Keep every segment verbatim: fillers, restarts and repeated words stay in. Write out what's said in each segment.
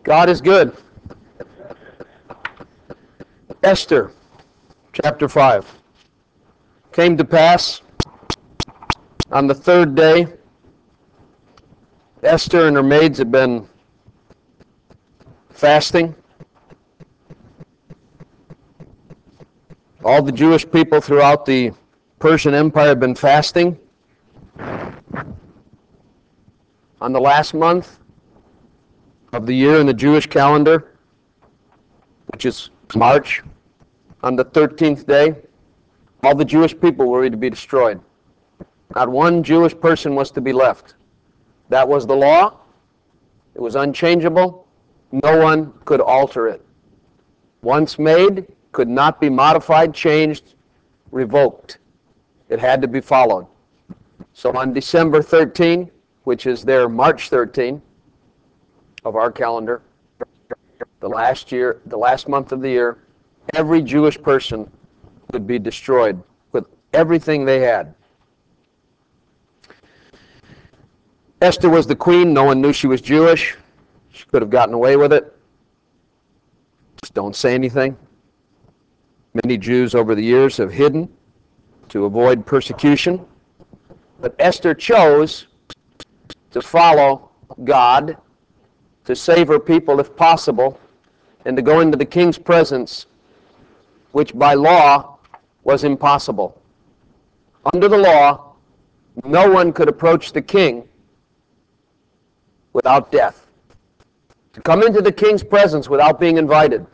God is good. Esther, chapter five. Came to pass on the third day, Esther and her maids had been fasting. All the Jewish people throughout the Persian Empire had been fasting. On the last month of the year in the Jewish calendar, which is March, on the thirteenth day, all the Jewish people were to be destroyed. Not one Jewish person was to be left. That was the law. It was unchangeable. No one could alter it. Once made, could not be modified, changed, revoked. It had to be followed. So on December thirteenth, which is their March thirteenth of our calendar, the last year, the last month of the year, every Jewish person would be destroyed with everything they had. Esther was the queen. No one knew she was Jewish. She could have gotten away with it. Just don't say anything. Many Jews over the years have hidden to avoid persecution. But Esther chose to follow God, to save her people if possible, and to go into the king's presence, which by law was impossible. Under the law, no one could approach the king without death. To come into the king's presence without being invited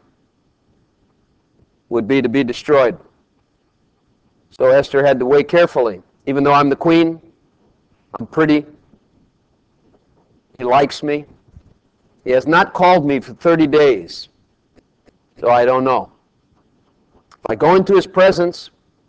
would be to be destroyed. So Esther had to weigh carefully. Even though I'm the queen, I'm pretty, he likes me. He has not called me for thirty days, so I don't know. If I go into his presence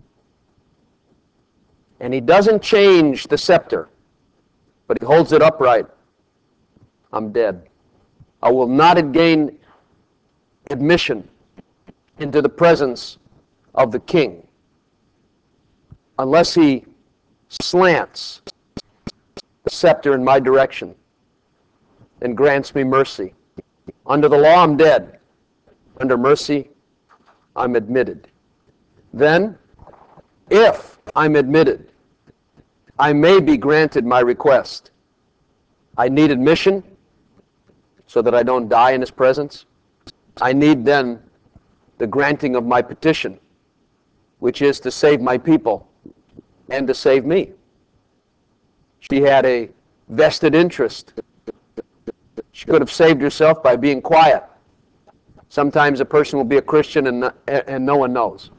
and he doesn't change the scepter, but he holds it upright, I'm dead. I will not gain admission into the presence of the king unless he slants the scepter in my direction and grants me mercy. Under the law, I'm dead. Under mercy, I'm admitted. Then, if I'm admitted, I may be granted my request. I need admission so that I don't die in his presence. I need then the granting of my petition, which is to save my people and to save me. She had a vested interest. She could have saved herself by being quiet. Sometimes a person will be a Christian and no, and no one knows.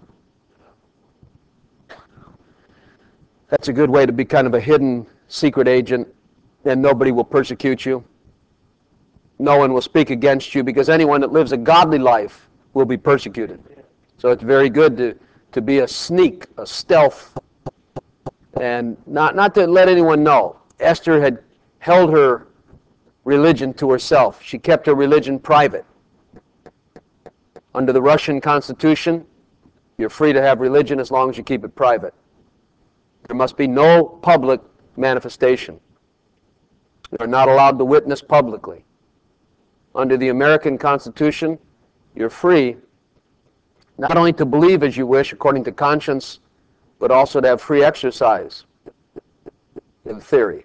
That's a good way to be kind of a hidden secret agent, and nobody will persecute you. No one will speak against you, because anyone that lives a godly life will be persecuted. So it's very good to, to be a sneak, a stealth, and not, not to let anyone know. Esther had held her religion to herself. She kept her religion private. Under the Russian Constitution, you're free to have religion as long as you keep it private. There must be no public manifestation. You're not allowed to witness publicly. Under the American Constitution, you're free not only to believe as you wish according to conscience, but also to have free exercise in theory.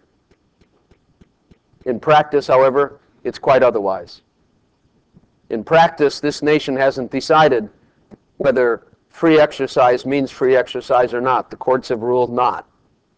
In practice, however, it's quite otherwise. In practice, this nation hasn't decided whether free exercise means free exercise or not. The courts have ruled not.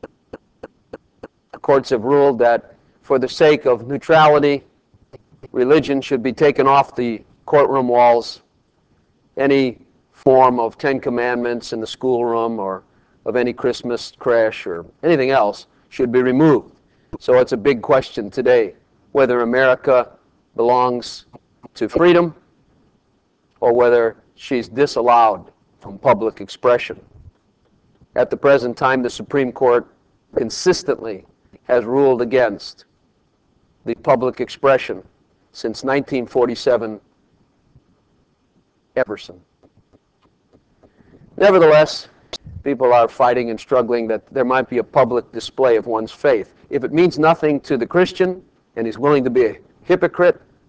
The courts have ruled that for the sake of neutrality, religion should be taken off the courtroom walls. Any form of Ten Commandments in the schoolroom or of any Christmas creche or anything else should be removed. So it's a big question today whether America belongs to freedom or whether she's disallowed from public expression. At the present time, the Supreme Court consistently has ruled against the public expression since nineteen forty-seven, Everson. Nevertheless, people are fighting and struggling that there might be a public display of one's faith. If it means nothing to the Christian and he's willing to be a hypocrite,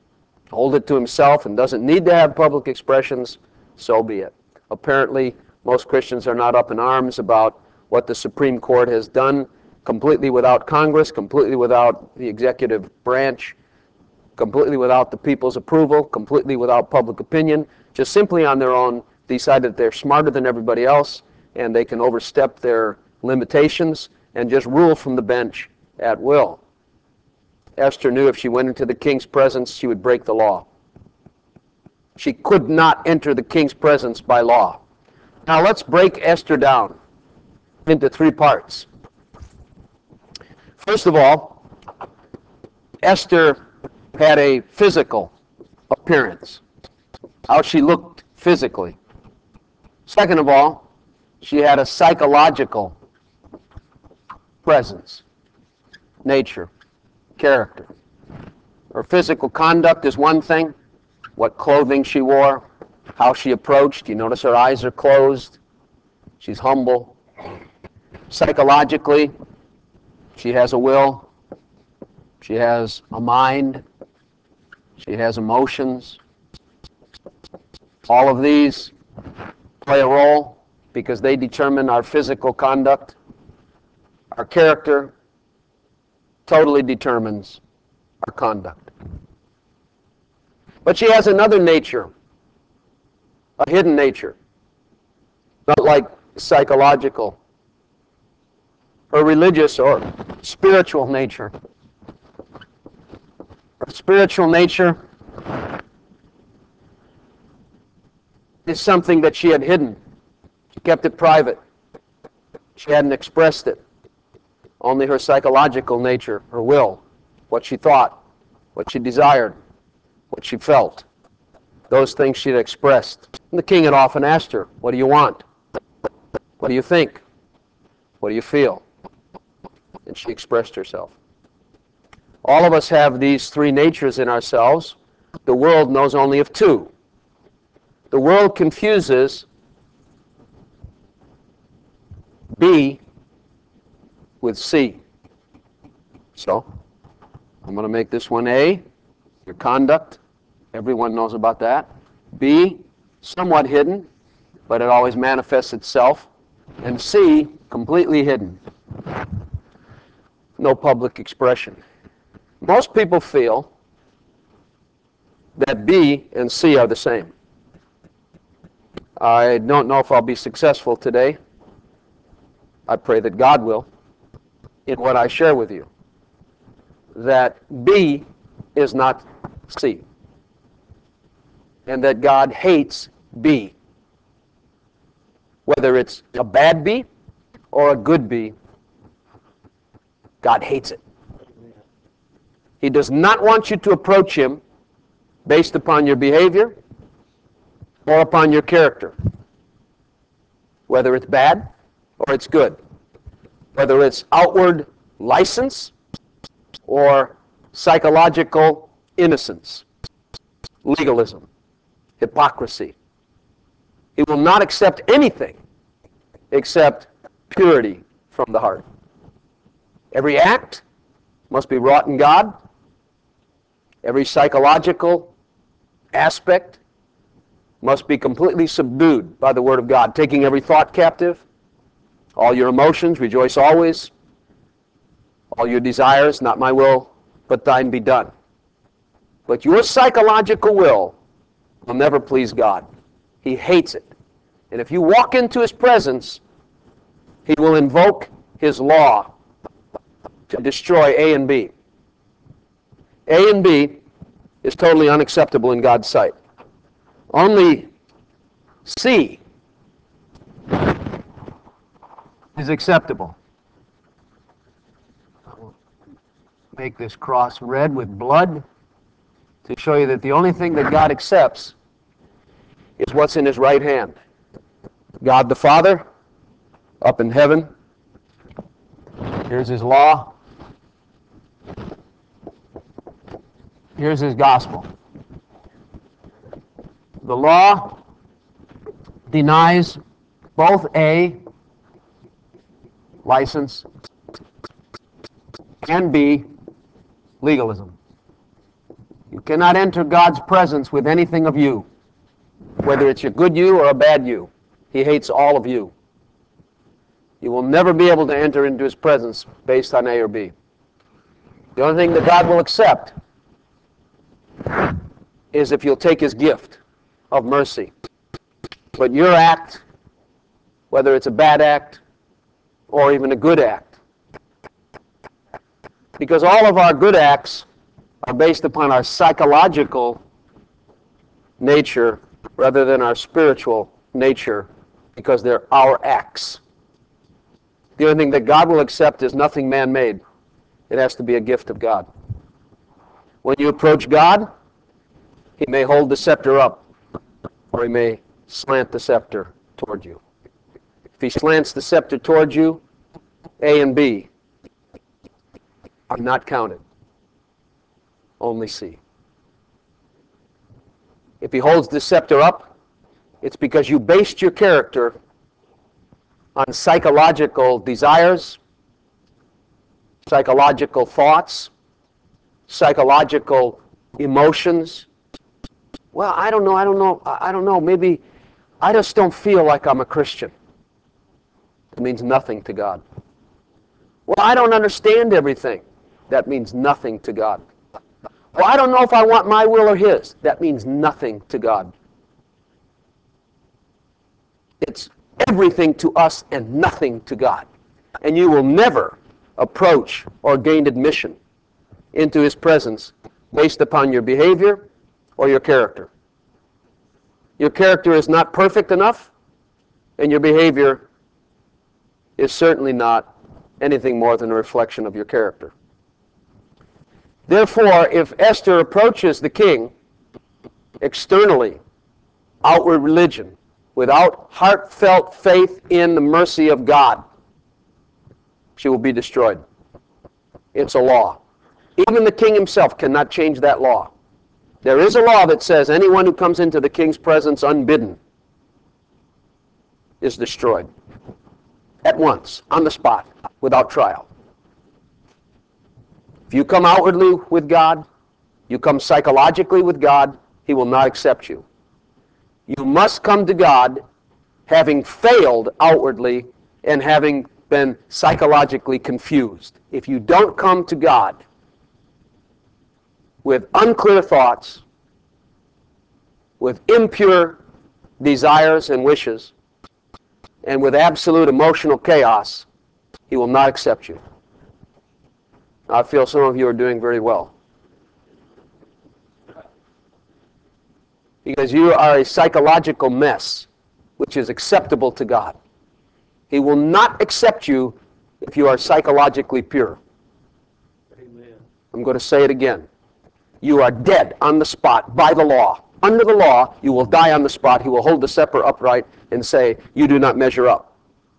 hold it to himself and doesn't need to have public expressions, so be it. Apparently, most Christians are not up in arms about what the Supreme Court has done, completely without Congress, completely without the executive branch, completely without the people's approval, completely without public opinion, just simply on their own decide that they're smarter than everybody else and they can overstep their limitations and just rule from the bench at will. Esther knew if she went into the king's presence, she would break the law. She could not enter the king's presence by law. Now let's break Esther down into three parts. First of all, Esther had a physical appearance, how she looked physically. Second of all, she had a psychological presence, nature, character. Her physical conduct is one thing, what clothing she wore, how she approached. You notice her eyes are closed. She's humble. Psychologically, she has a will. She has a mind. She has emotions. All of these play a role because they determine our physical conduct. Our character totally determines our conduct. But she has another nature, a hidden nature, not like psychological, her religious or spiritual nature. Her spiritual nature is something that she had hidden. She kept it private. She hadn't expressed it. Only her psychological nature, her will, what she thought, what she desired, what she felt, those things she had expressed. And the king had often asked her, what do you want? What do you think? What do you feel? And she expressed herself. All of us have these three natures in ourselves. The world knows only of two. The world confuses B with C. So, I'm going to make this one A, your conduct. Everyone knows about that. B, somewhat hidden, but it always manifests itself. And C, completely hidden. No public expression. Most people feel that B and C are the same. I don't know if I'll be successful today. I pray that God will in what I share with you. That B is not C. And that God hates B. Whether it's a bad B or a good B, God hates it. He does not want you to approach Him based upon your behavior or upon your character. Whether it's bad or it's good. Whether it's outward license or psychological innocence, legalism, hypocrisy. He will not accept anything except purity from the heart. Every act must be wrought in God. Every psychological aspect must be completely subdued by the Word of God, taking every thought captive, all your emotions, rejoice always, all your desires, not my will, but thine be done. But your psychological will will never please God. He hates it. And if you walk into His presence, He will invoke His law to destroy A and B. A and B is totally unacceptable in God's sight. Only C is acceptable. I'll make this cross red with blood to show you that the only thing that God accepts is what's in His right hand. God the Father, up in heaven. Here's His law. Here's His gospel. The law denies both A, license, and B, legalism. You You cannot enter God's presence with anything of you, whether it's a good you or a bad you. He hates all of you. You will never be able to enter into His presence based on A or B. The only thing that God will accept is if you'll take His gift of mercy. But your act, whether it's a bad act or even a good act, because all of our good acts are based upon our psychological nature rather than our spiritual nature, because they're our acts. The only thing that God will accept is nothing man-made. It has to be a gift of God. When you approach God, He may hold the scepter up, or He may slant the scepter toward you. If He slants the scepter toward you, A and B are not counted. Only C. If He holds the scepter up, it's because you based your character on psychological desires, psychological thoughts, psychological emotions. Well, I don't know, I don't know, I don't know, maybe I just don't feel like I'm a Christian. It means nothing to God. Well, I don't understand everything. That means nothing to God. Well, I don't know if I want my will or His. That means nothing to God. It's everything to us and nothing to God. And you will never approach or gain admission into His presence based upon your behavior or your character. Your character is not perfect enough, and your behavior is certainly not anything more than a reflection of your character. Therefore, if Esther approaches the king externally, outward religion, without heartfelt faith in the mercy of God, she will be destroyed. It's a law. Even the king himself cannot change that law. There is a law that says anyone who comes into the king's presence unbidden is destroyed. At once, on the spot, without trial. If you come outwardly with God, you come psychologically with God, He will not accept you. You must come to God having failed outwardly and having been psychologically confused. If you don't come to God with unclear thoughts, with impure desires and wishes, and with absolute emotional chaos, He will not accept you. I feel some of you are doing very well, because you are a psychological mess which is acceptable to God. He will not accept you if you are psychologically pure. Amen. I'm going to say it again. You are dead on the spot by the law. Under the law, you will die on the spot. He will hold the scepter upright and say, you do not measure up.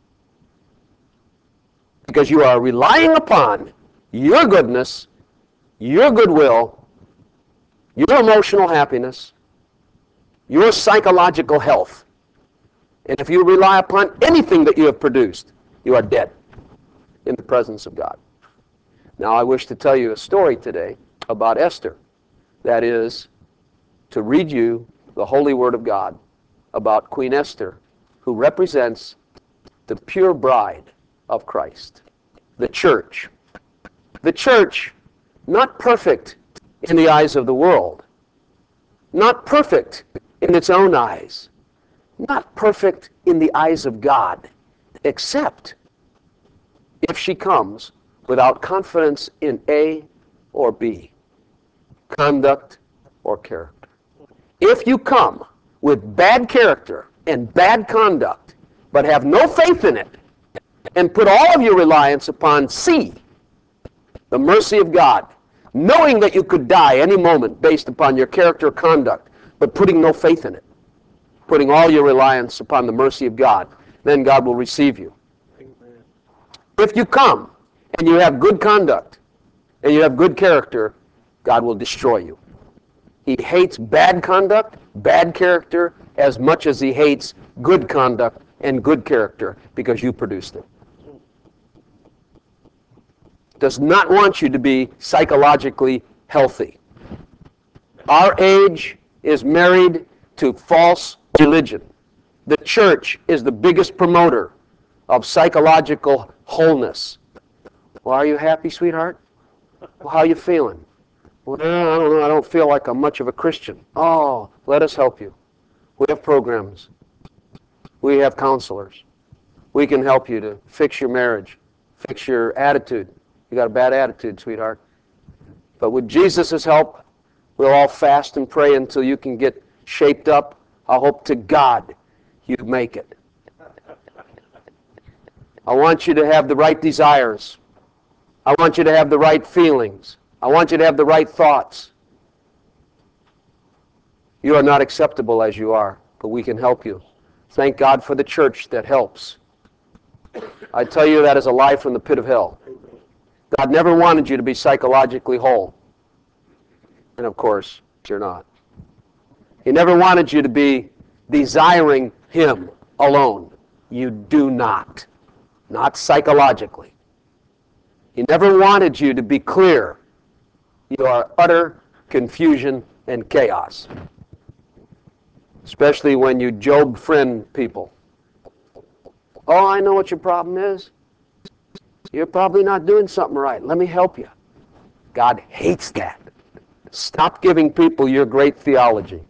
Because you are relying upon your goodness, your goodwill, your emotional happiness, your psychological health. And if you rely upon anything that you have produced, you are dead in the presence of God. Now, I wish to tell you a story today about Esther. That is, to read you the holy word of God about Queen Esther, who represents the pure bride of Christ, the church. The church, not perfect in the eyes of the world, not perfect in its own eyes, not perfect in the eyes of God, except if she comes without confidence in A or B, conduct or character. If you come with bad character and bad conduct, but have no faith in it, and put all of your reliance upon C, the mercy of God, knowing that you could die any moment based upon your character or conduct, but putting no faith in it, putting all your reliance upon the mercy of God, then God will receive you. Amen. If you come and you have good conduct and you have good character, God will destroy you. He hates bad conduct, bad character, as much as He hates good conduct and good character, because you produced it. Does not want you to be psychologically healthy. Our age is married to false religion. The church is the biggest promoter of psychological wholeness. Well, are you happy, sweetheart? Well, how are you feeling? Well, I don't know. I don't feel like I'm much of a Christian. Oh, let us help you. We have programs. We have counselors. We can help you to fix your marriage, fix your attitude. You got a bad attitude, sweetheart. But with Jesus' help, we'll all fast and pray until you can get shaped up. I hope to God you make it. I want you to have the right desires. I want you to have the right feelings. I want you to have the right thoughts. You are not acceptable as you are, but we can help you. Thank God for the church that helps. I tell you that is a lie from the pit of hell. God never wanted you to be psychologically whole. And of course, you're not. He never wanted you to be desiring Him alone. You do not. Not psychologically. He never wanted you to be clear. You are utter confusion and chaos. Especially when you Job friend people. Oh, I know what your problem is. You're probably not doing something right. Let me help you. God hates that. Stop giving people your great theology.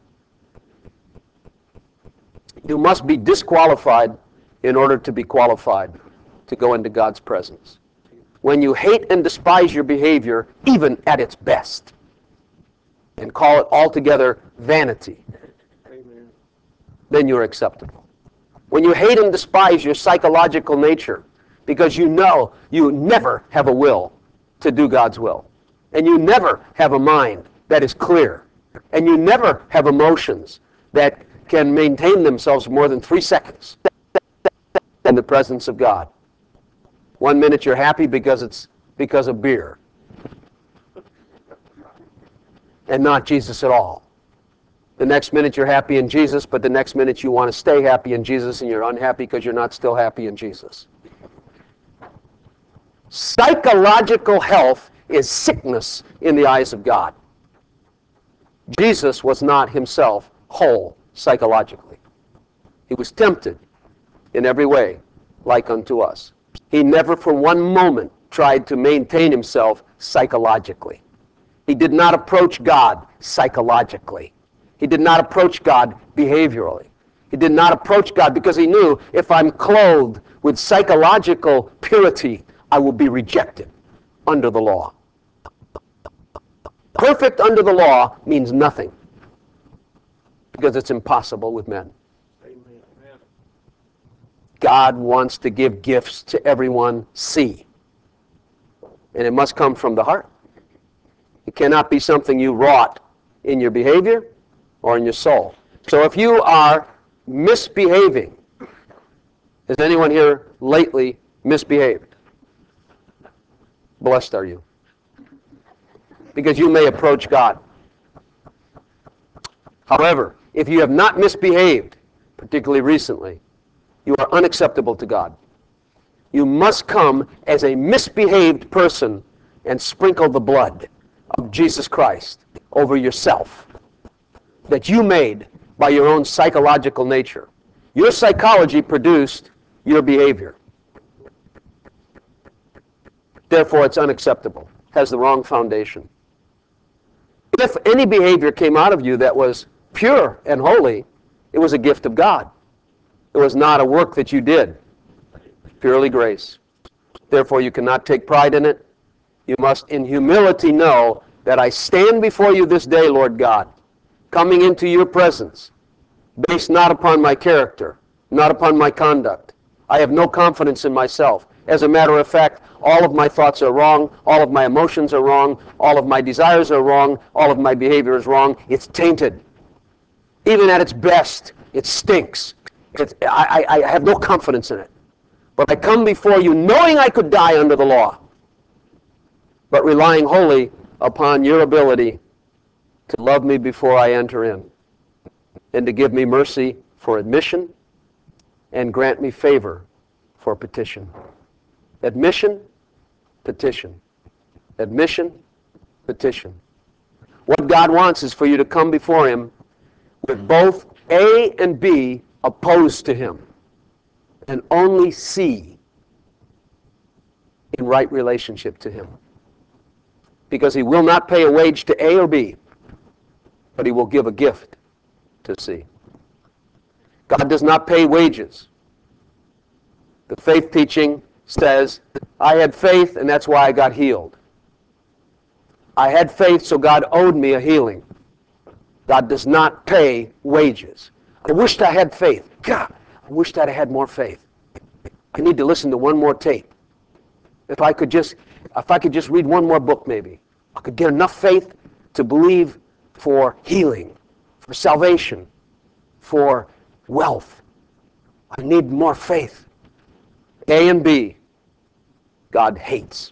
You must be disqualified in order to be qualified to go into God's presence. When you hate and despise your behavior, even at its best, and call it altogether vanity, Amen. Then you're acceptable. When you hate and despise your psychological nature, because you know you never have a will to do God's will, and you never have a mind that is clear, and you never have emotions that can maintain themselves more than three seconds in the presence of God. One minute you're happy because it's because of beer, and not Jesus at all. The next minute you're happy in Jesus, but the next minute you want to stay happy in Jesus, and you're unhappy because you're not still happy in Jesus. Psychological health is sickness in the eyes of God. Jesus was not himself whole psychologically. He was tempted in every way, like unto us. He never for one moment tried to maintain himself psychologically. He did not approach God psychologically. He did not approach God behaviorally. He did not approach God because he knew if I'm clothed with psychological purity, I will be rejected under the law. Perfect under the law means nothing because it's impossible with men. Amen. God wants to give gifts to everyone, see. And it must come from the heart. It cannot be something you wrought in your behavior or in your soul. So if you are misbehaving, has anyone here lately misbehaved? Blessed are you. Because you may approach God. However, if you have not misbehaved, particularly recently, you are unacceptable to God. You must come as a misbehaved person and sprinkle the blood of Jesus Christ over yourself that you made by your own psychological nature. Your psychology produced your behavior. Therefore, it's unacceptable. Has the wrong foundation. If any behavior came out of you that was pure and holy, it was a gift of God. It was not a work that you did. Purely grace. Therefore, you cannot take pride in it. You must in humility know that I stand before you this day, Lord God, coming into your presence, based not upon my character, not upon my conduct. I have no confidence in myself. As a matter of fact, all of my thoughts are wrong, all of my emotions are wrong, all of my desires are wrong, all of my behavior is wrong. It's tainted. Even at its best, it stinks. It's, I, I, I have no confidence in it. But I come before you knowing I could die under the law, but relying wholly upon your ability to love me before I enter in, and to give me mercy for admission, and grant me favor for petition. Admission, petition. Admission, petition. What God wants is for you to come before him with both A and B opposed to him, and only C in right relationship to him. Because he will not pay a wage to A or B, but he will give a gift to C. God does not pay wages. The faith teaching says, I had faith and that's why I got healed. I had faith so God owed me a healing. God does not pay wages. I wished I had faith. God, I wished I'd had more faith. I need to listen to one more tape. If I could just, if I could just read one more book maybe, I could get enough faith to believe for healing, for salvation, for wealth. I need more faith. A and B, God hates.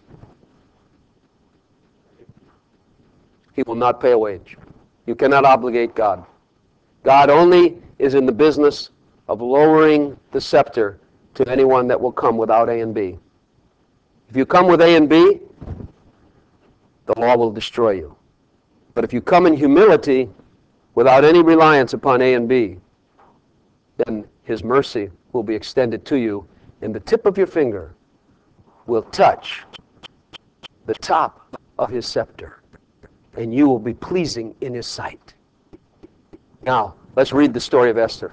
He will not pay a wage. You cannot obligate God. God only is in the business of lowering the scepter to anyone that will come without A and B. If you come with A and B, the law will destroy you. But if you come in humility without any reliance upon A and B, then his mercy will be extended to you, and the tip of your finger will touch the top of his scepter, and you will be pleasing in his sight. Now, let's read the story of Esther.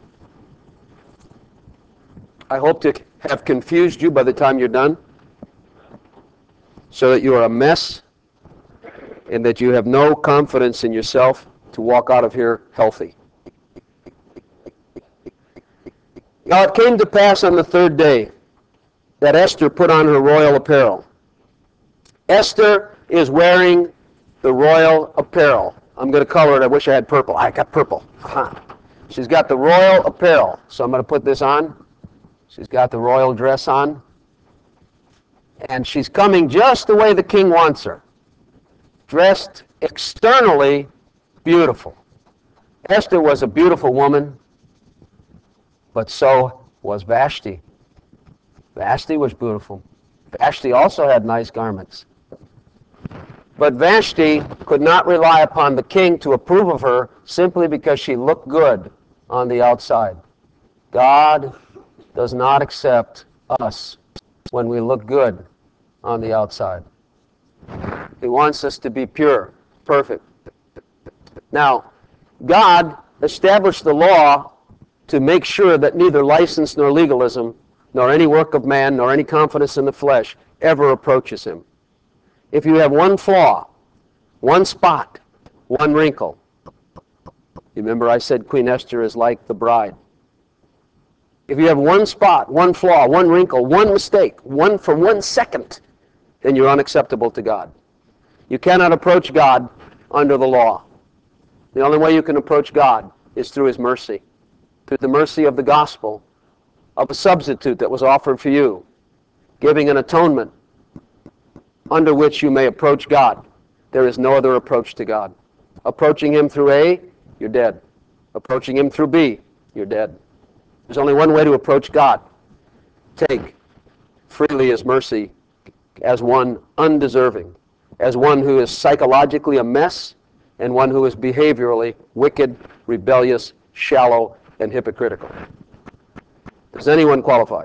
I hope to have confused you by the time you're done, so that you are a mess and that you have no confidence in yourself to walk out of here healthy. Now it came to pass on the third day that Esther put on her royal apparel. Esther is wearing the royal apparel. I'm going to color it. I wish I had purple. I got purple. Uh-huh. She's got the royal apparel. So I'm going to put this on. She's got the royal dress on. And she's coming just the way the king wants her. Dressed externally beautiful. Esther was a beautiful woman, but so was Vashti. Vashti was beautiful. Vashti also had nice garments. But Vashti could not rely upon the king to approve of her simply because she looked good on the outside. God does not accept us when we look good on the outside. He wants us to be pure, perfect. Now, God established the law to make sure that neither license nor legalism, nor any work of man, nor any confidence in the flesh ever approaches him. If you have one flaw, one spot, one wrinkle, remember I said Queen Esther is like the bride. If you have one spot, one flaw, one wrinkle, one mistake, one for one second, then you're unacceptable to God. You cannot approach God under the law. The only way you can approach God is through his mercy, through the mercy of the gospel, of a substitute that was offered for you, giving an atonement under which you may approach God. There is no other approach to God. Approaching him through A, you're dead. Approaching him through B, you're dead. There's only one way to approach God. Take freely his mercy as one undeserving, as one who is psychologically a mess, and one who is behaviorally wicked, rebellious, shallow, and hypocritical. Does anyone qualify?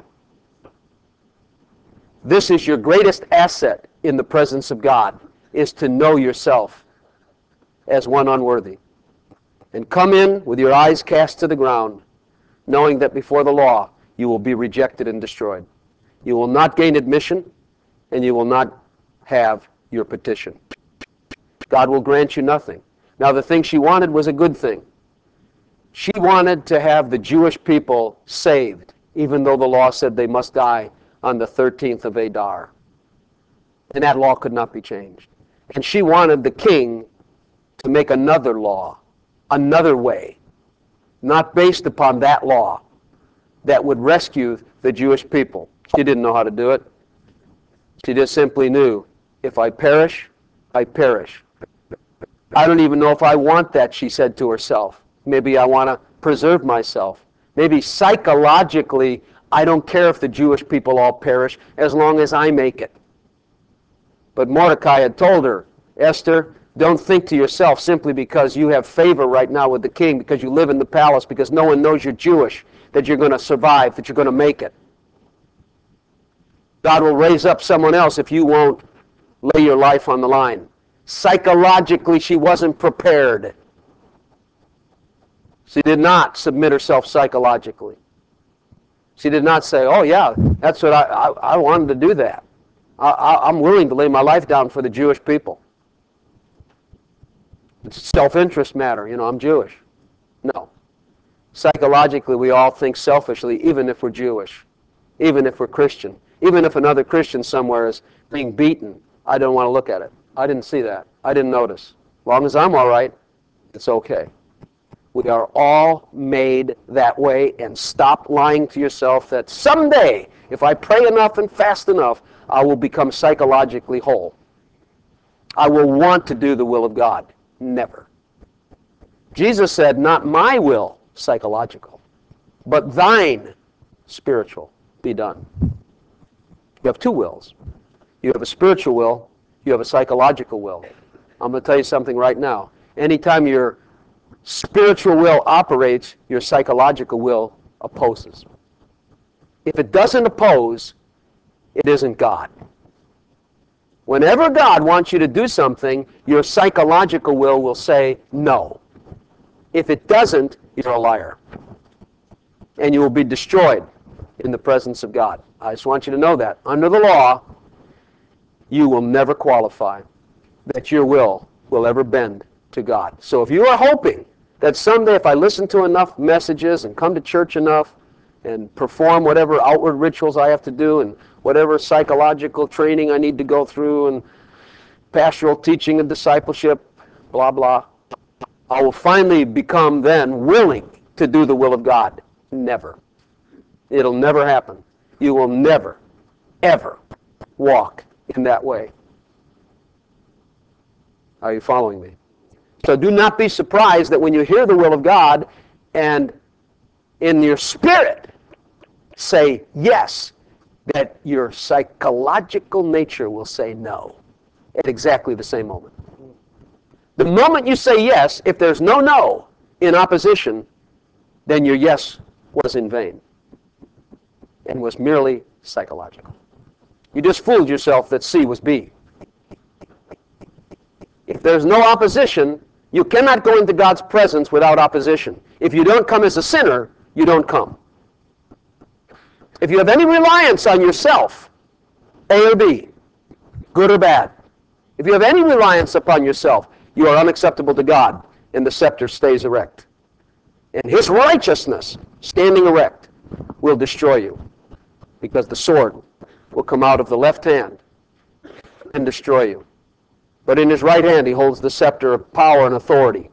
This is your greatest asset in the presence of God, is to know yourself as one unworthy. And come in with your eyes cast to the ground, knowing that before the law you will be rejected and destroyed. You will not gain admission, and you will not have your petition. God will grant you nothing. Now, the thing she wanted was a good thing. She wanted to have the Jewish people saved, even though the law said they must die on the thirteenth of Adar. And that law could not be changed. And she wanted the king to make another law, another way, not based upon that law, that would rescue the Jewish people. She didn't know how to do it. She just simply knew, if I perish, I perish. I don't even know if I want that, she said to herself. Maybe I want to preserve myself. Maybe psychologically, I don't care if the Jewish people all perish as long as I make it. But Mordecai had told her, Esther, Don't think to yourself simply because you have favor right now with the king, because you live in the palace, because no one knows you're Jewish, that you're going to survive, that you're going to make it. God will raise up someone else if you won't lay your life on the line. Psychologically, she wasn't prepared. She did not submit herself psychologically. She did not say, oh yeah, that's what I, I, I wanted to do that. I, I, I'm willing to lay my life down for the Jewish people. It's a self-interest matter, you know, I'm Jewish. No. Psychologically, we all think selfishly, even if we're Jewish, even if we're Christian, even if another Christian somewhere is being beaten. I don't want to look at it. I didn't see that. I didn't notice. As long as I'm all right, it's okay. We are all made that way, and stop lying to yourself that someday, if I pray enough and fast enough, I will become psychologically whole. I will want to do the will of God. Never. Jesus said, not my will, psychological, but thine, spiritual, be done. You have two wills. You have a spiritual will, you have a psychological will. I'm going to tell you something right now. Anytime your spiritual will operates, your psychological will opposes. If it doesn't oppose, it isn't God. Whenever God wants you to do something, your psychological will will say no. If it doesn't, you're a liar. And you will be destroyed in the presence of God. I just want you to know that. Under the law, you will never qualify that your will will ever bend to God. So if you are hoping that someday if I listen to enough messages and come to church enough and perform whatever outward rituals I have to do and whatever psychological training I need to go through and pastoral teaching and discipleship, blah, blah, I will finally become then willing to do the will of God. Never. It'll never happen. You will never, ever walk in that way. Are you following me? So do not be surprised that when you hear the will of God and in your spirit say yes, that your psychological nature will say no at exactly the same moment. The moment you say yes, if there's no no in opposition, then your yes was in vain and was merely psychological. You just fooled yourself that C was B. If there's no opposition, you cannot go into God's presence without opposition. If you don't come as a sinner, you don't come. If you have any reliance on yourself, A or B, good or bad, if you have any reliance upon yourself, you are unacceptable to God, and the scepter stays erect. And his righteousness, standing erect, will destroy you, because the sword will come out of the left hand and destroy you. But in his right hand he holds the scepter of power and authority.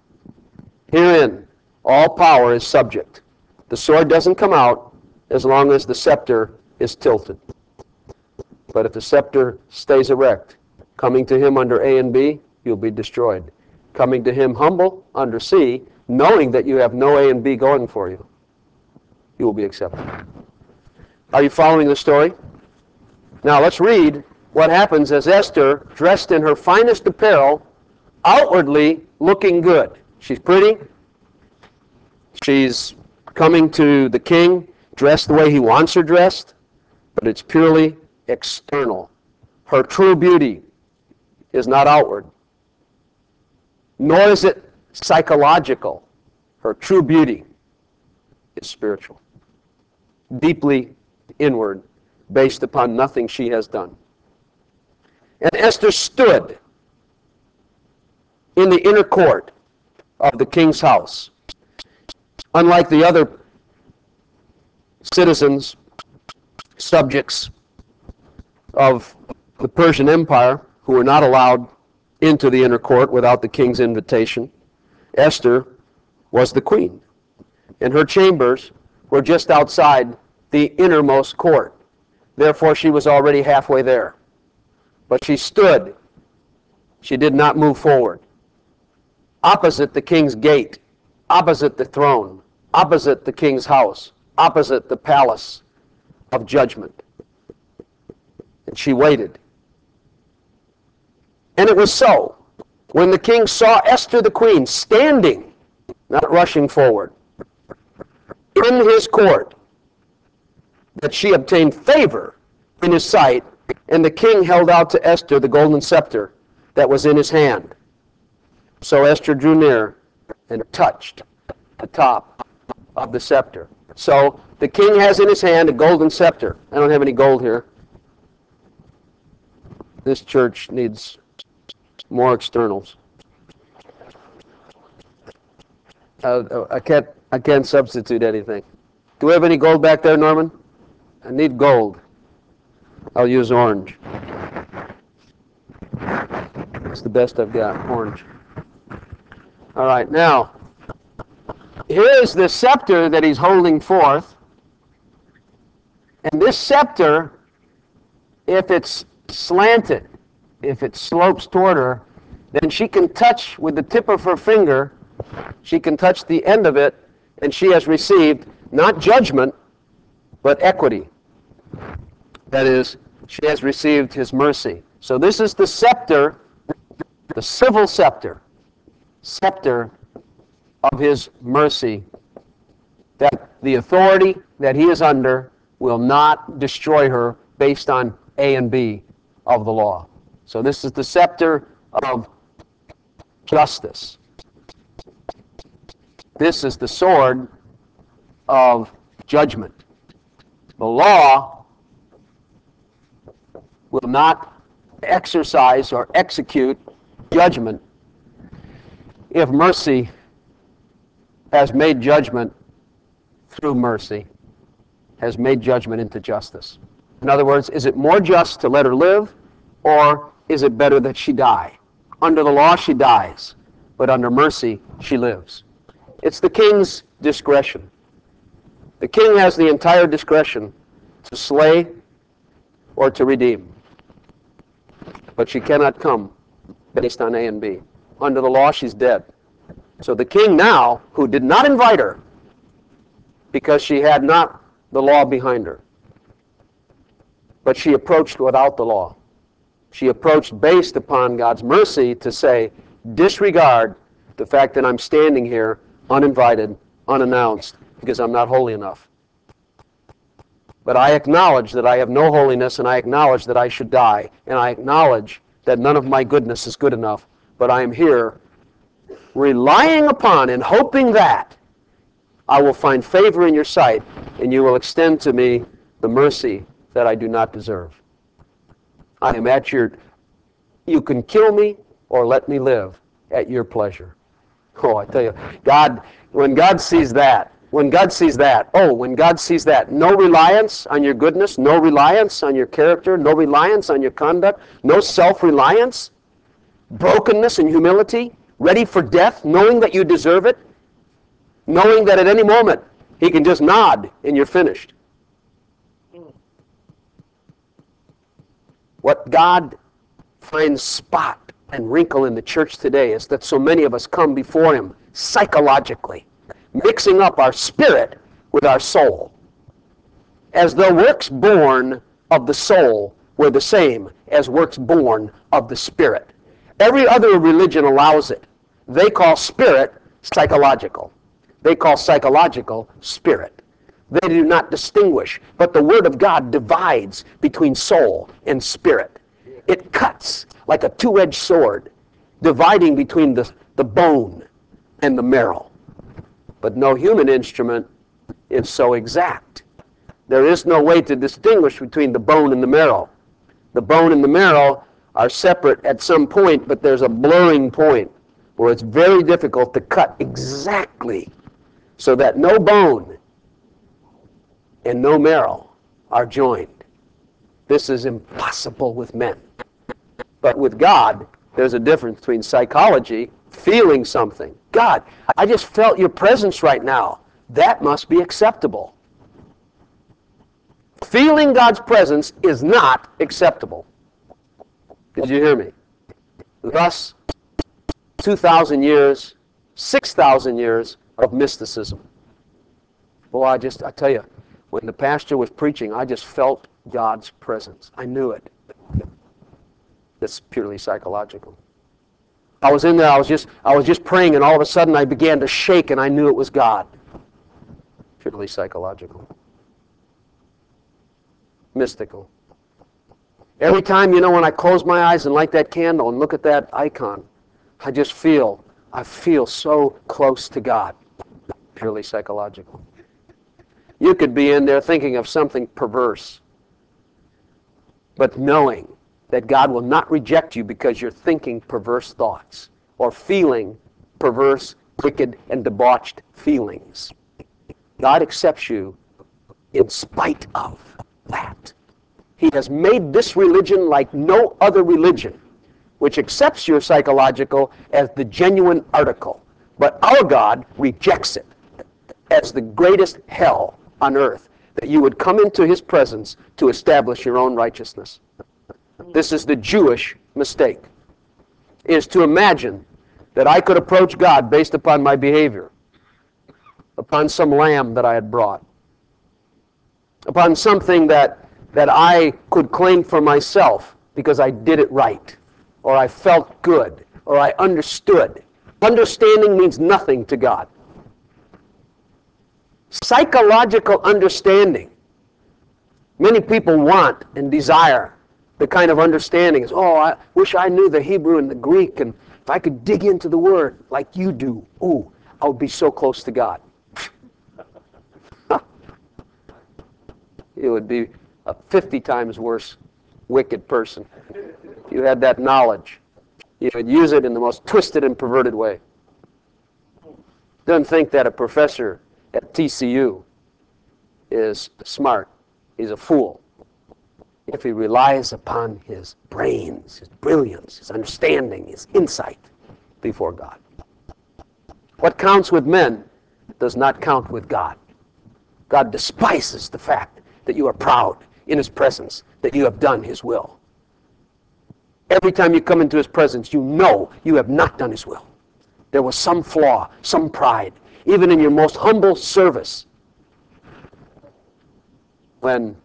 Herein, all power is subject. The sword doesn't come out as long as the scepter is tilted. But if the scepter stays erect, coming to him under A and B, you'll be destroyed. Coming to him humble under C, knowing that you have no A and B going for you, you will be accepted. Are you following the story? Now let's read what happens as Esther, dressed in her finest apparel, outwardly looking good. She's pretty. She's coming to the king dressed the way he wants her dressed, but it's purely external. Her true beauty is not outward, nor is it psychological. Her true beauty is spiritual, deeply inward, based upon nothing she has done. And Esther stood in the inner court of the king's house. Unlike the other citizens, subjects of the Persian Empire, who were not allowed into the inner court without the king's invitation, Esther was the queen. And her chambers were just outside the innermost court. Therefore, she was already halfway there. But she stood. She did not move forward. Opposite the king's gate, opposite the throne, opposite the king's house, opposite the palace of judgment. And she waited. And it was so When the king saw Esther the queen standing, not rushing forward, in his court, that she obtained favor in his sight, and the king held out to Esther the golden scepter that was in his hand. So Esther drew near and touched the top of the scepter. So the king has in his hand a golden scepter. I don't have any gold here. This church needs more externals. Uh, I can't. I can't substitute anything. Do we have any gold back there, Norman? I need gold. I'll use orange. It's the best I've got, orange. All right, now, here is the scepter that he's holding forth. And this scepter, if it's slanted, if it slopes toward her, then she can touch with the tip of her finger, she can touch the end of it, and she has received not judgment, but equity. That is, she has received his mercy. So this is the scepter, the civil scepter, scepter of his mercy, that the authority that he is under will not destroy her based on A and B of the law. So this is the scepter of justice. This is the sword of judgment. The law will not exercise or execute judgment if mercy has made judgment through mercy, has made judgment into justice. In other words, is it more just to let her live, or is it better that she die? Under the law, she dies, but under mercy, she lives. It's the king's discretion. The king has the entire discretion to slay or to redeem. But she cannot come based on A and B. Under the law, she's dead. So the king now, who did not invite her because she had not the law behind her, but she approached without the law. She approached based upon God's mercy to say, disregard the fact that I'm standing here uninvited, unannounced, because I'm not holy enough. But I acknowledge that I have no holiness, and I acknowledge that I should die, and I acknowledge that none of my goodness is good enough, but I am here relying upon and hoping that I will find favor in your sight, and you will extend to me the mercy that I do not deserve. I am at your, you can kill me or let me live at your pleasure. Oh, I tell you, God, when God sees that, when God sees that, oh, when God sees that, no reliance on your goodness, no reliance on your character, no reliance on your conduct, no self-reliance, brokenness and humility, ready for death, knowing that you deserve it, knowing that at any moment he can just nod and you're finished. What God finds spot and wrinkle in the church today is that so many of us come before him psychologically, mixing up our spirit with our soul, as though works born of the soul were the same as works born of the spirit. Every other religion allows it. They call spirit psychological. They call psychological spirit. They do not distinguish, but the Word of God divides between soul and spirit. It cuts like a two-edged sword, dividing between the, the bone and the marrow. But no human instrument is so exact. There is no way to distinguish between the bone and the marrow. The bone and the marrow are separate at some point, but there's a blurring point where it's very difficult to cut exactly so that no bone and no marrow are joined. This is impossible with men. But with God, there's a difference between psychology, feeling something. God, I just felt your presence right now. That must be acceptable. Feeling God's presence is not acceptable. Did you hear me? Thus, two thousand years, six thousand years of mysticism. Well, I just, I tell you, when the pastor was preaching, I just felt God's presence. I knew it. That's purely psychological. I was in there, I was just I was just praying, and all of a sudden I began to shake, and I knew it was God. Purely psychological. Mystical. Every time, you know, when I close my eyes and light that candle and look at that icon, I just feel, I feel so close to God. Purely psychological. You could be in there thinking of something perverse, but knowing that God will not reject you because you're thinking perverse thoughts or feeling perverse, wicked, and debauched feelings. God accepts you in spite of that. He has made this religion like no other religion, which accepts your psychological as the genuine article. But our God rejects it as the greatest hell on earth, that you would come into his presence to establish your own righteousness. This is the Jewish mistake, is to imagine that I could approach God based upon my behavior, upon some lamb that I had brought, upon something that, that I could claim for myself because I did it right, or I felt good, or I understood. Understanding means nothing to God. Psychological understanding. Many people want and desire the kind of understanding is, oh, I wish I knew the Hebrew and the Greek, and if I could dig into the Word like you do, ooh, I would be so close to God. You would be a fifty times worse wicked person if you had that knowledge. You would use it in the most twisted and perverted way. Don't think that a professor at T C U is smart. He's a fool if he relies upon his brains, his brilliance, his understanding, his insight before God. What counts with men does not count with God. God despises the fact that you are proud in his presence, that you have done his will. Every time you come into his presence, you know you have not done his will. There was some flaw, some pride, even in your most humble service. When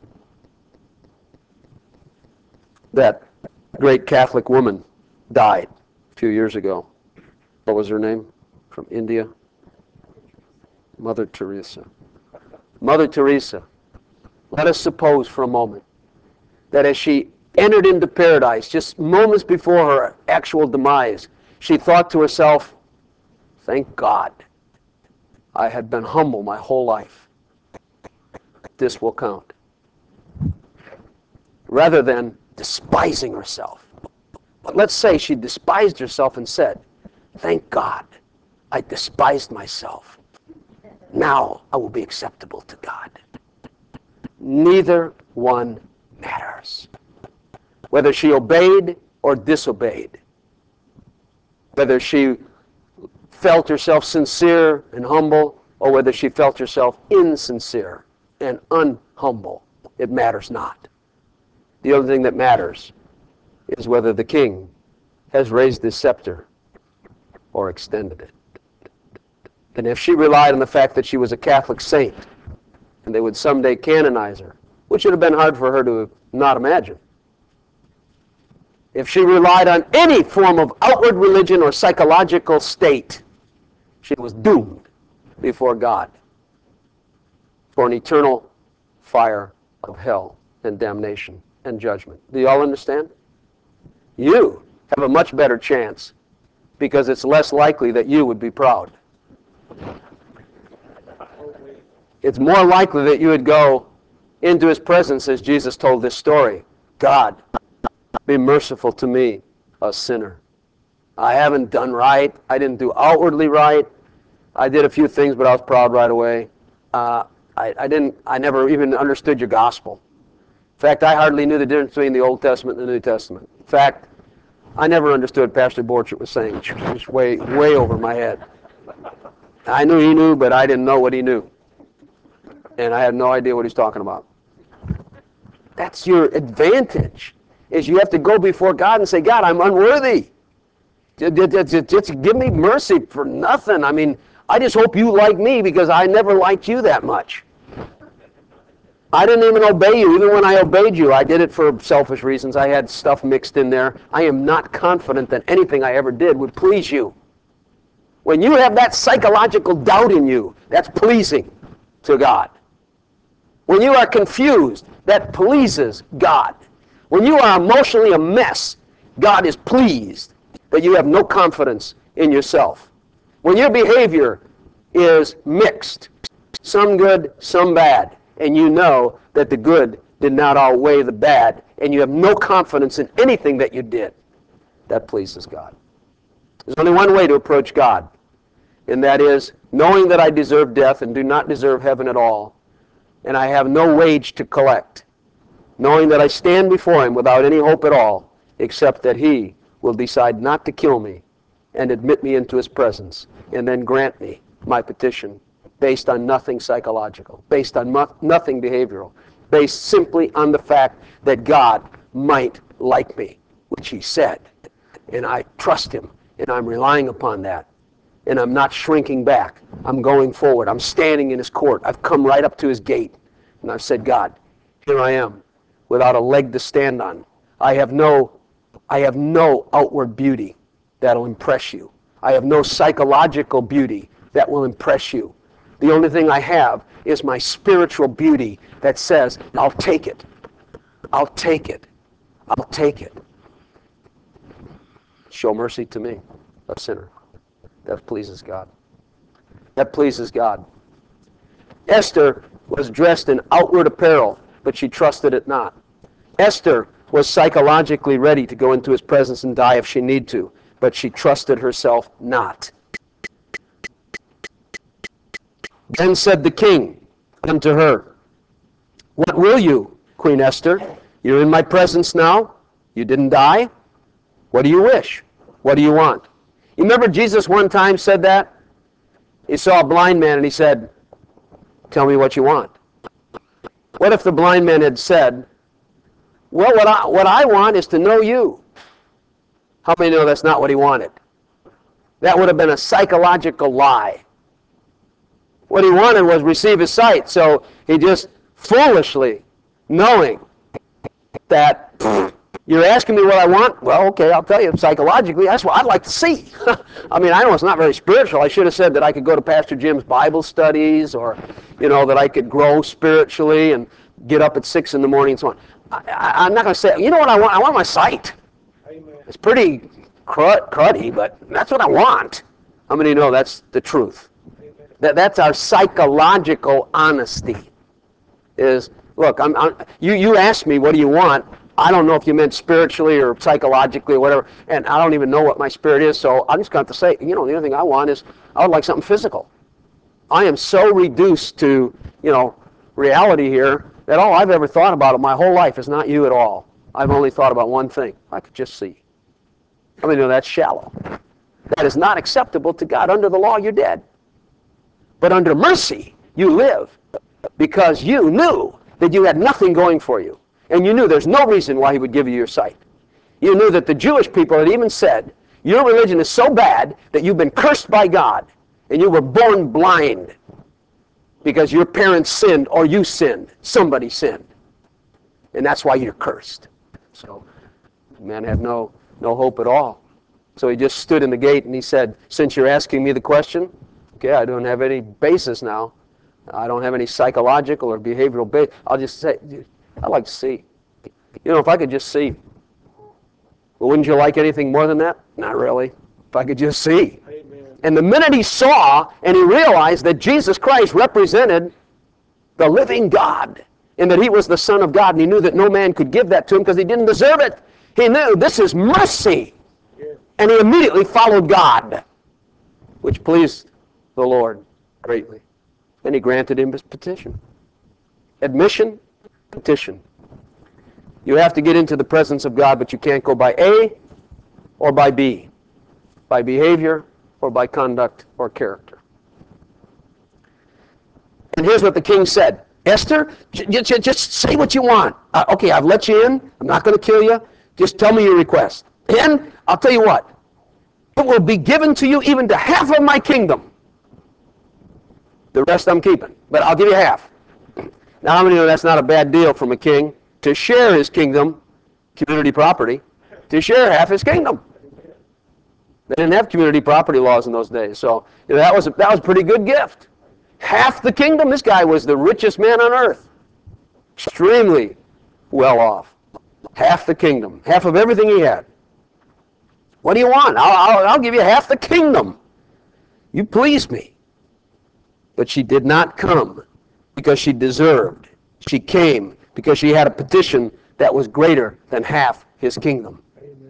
that great Catholic woman died a few years ago, what was her name? From India? Mother Teresa. Mother Teresa. Let us suppose for a moment that as she entered into paradise, just moments before her actual demise, she thought to herself, thank God, I had been humble my whole life. This will count. Rather than despising herself. But let's say she despised herself and said, thank God, I despised myself. Now I will be acceptable to God. Neither one matters. Whether she obeyed or disobeyed. Whether she felt herself sincere and humble, or whether she felt herself insincere and unhumble. It matters not. The only thing that matters is whether the king has raised his scepter or extended it. And if she relied on the fact that she was a Catholic saint, and they would someday canonize her, which would have been hard for her to not imagine. If she relied on any form of outward religion or psychological state, she was doomed before God for an eternal fire of hell and damnation and judgment. Do you all understand? You have a much better chance because it's less likely that you would be proud. It's more likely that you would go into his presence as Jesus told this story. God, be merciful to me, a sinner. I haven't done right. I didn't do outwardly right. I did a few things, but I was proud right away. Uh, I, I didn't. I never even understood your gospel. In fact, I hardly knew the difference between the Old Testament and the New Testament. In fact, I never understood what Pastor Borchert was saying. It was way, way over my head. I knew he knew, but I didn't know what he knew. And I had no idea what he's talking about. That's your advantage, is you have to go before God and say, God, I'm unworthy. Just give me mercy for nothing. I mean, I just hope you like me because I never liked you that much. I didn't even obey you. Even when I obeyed you, I did it for selfish reasons. I had stuff mixed in there. I am not confident that anything I ever did would please you. When you have that psychological doubt in you, that's pleasing to God. When you are confused, that pleases God. When you are emotionally a mess, God is pleased that you have no confidence in yourself. When your behavior is mixed, some good, some bad, and you know that the good did not outweigh the bad, and you have no confidence in anything that you did, that pleases God. There's only one way to approach God, and that is knowing that I deserve death and do not deserve heaven at all, and I have no wage to collect, knowing that I stand before him without any hope at all, except that he will decide not to kill me and admit me into his presence, and then grant me my petition based on nothing psychological, based on mo- nothing behavioral, based simply on the fact that God might like me, which he said. And I trust him, and I'm relying upon that. And I'm not shrinking back. I'm going forward. I'm standing in his court. I've come right up to his gate. And I've said, God, here I am, without a leg to stand on. I have no, I have no outward beauty that'll impress you. I have no psychological beauty that will impress you. The only thing I have is my spiritual beauty that says, I'll take it. I'll take it. I'll take it. Show mercy to me, a sinner. That pleases God. That pleases God. Esther was dressed in outward apparel, but she trusted it not. Esther was psychologically ready to go into his presence and die if she need to, but she trusted herself not. Then said the king unto her, what will you, Queen Esther? You're in my presence now. You didn't die. What do you wish? What do you want? You remember Jesus one time said that? He saw a blind man and he said, tell me what you want. What if the blind man had said, well, what I, what I want is to know you? How many know that's not what he wanted? That would have been a psychological lie. What he wanted was receive his sight, so he just foolishly, knowing that you're asking me what I want, well, okay, I'll tell you, psychologically, that's what I'd like to see. I mean, I know it's not very spiritual. I should have said that I could go to Pastor Jim's Bible studies, or, you know, that I could grow spiritually and get up at six in the morning and so on. I, I, I'm not going to say, you know what I want? I want my sight. Amen. It's pretty crud, cruddy, but that's what I want. How many know that's the truth? That, that's our psychological honesty. Is, look, I'm, I'm, you, you asked me, what do you want? I don't know if you meant spiritually or psychologically or whatever, and I don't even know what my spirit is, so I'm just going to have to say, you know, the only thing I want is, I would like something physical. I am so reduced to, you know, reality here that all I've ever thought about in my whole life is not you at all. I've only thought about one thing. I could just see. I mean, you know, that's shallow. That is not acceptable to God. Under the law, you're dead. But under mercy, you live because you knew that you had nothing going for you. And you knew there's no reason why he would give you your sight. You knew that the Jewish people had even said, your religion is so bad that you've been cursed by God and you were born blind because your parents sinned or you sinned. Somebody sinned. And that's why you're cursed. So the man had no, no hope at all. So he just stood in the gate and he said, since you're asking me the question, okay, I don't have any basis now. I don't have any psychological or behavioral base. I'll just say, I'd like to see. You know, if I could just see. Well, wouldn't you like anything more than that? Not really. If I could just see. Amen. And the minute he saw and he realized that Jesus Christ represented the living God and that he was the Son of God, and he knew that no man could give that to him because he didn't deserve it. He knew this is mercy. Yeah. And he immediately followed God, which pleased the Lord greatly. And he granted him his petition. Admission, petition. You have to get into the presence of God, but you can't go by A or by B, by behavior or by conduct or character. And here's what the king said. Esther, j- j- just say what you want. Uh, okay, I've let you in. I'm not going to kill you. Just tell me your request. And I'll tell you what. It will be given to you even to half of my kingdom. The rest I'm keeping, but I'll give you half. Now, how many know that's not a bad deal from a king to share his kingdom, community property, to share half his kingdom? They didn't have community property laws in those days, so you know, that was a, that was a pretty good gift. Half the kingdom. This guy was the richest man on earth, extremely well off. Half the kingdom, half of everything he had. What do you want? I'll, I'll, I'll give you half the kingdom. You please me. But she did not come because she deserved. She came because she had a petition that was greater than half his kingdom.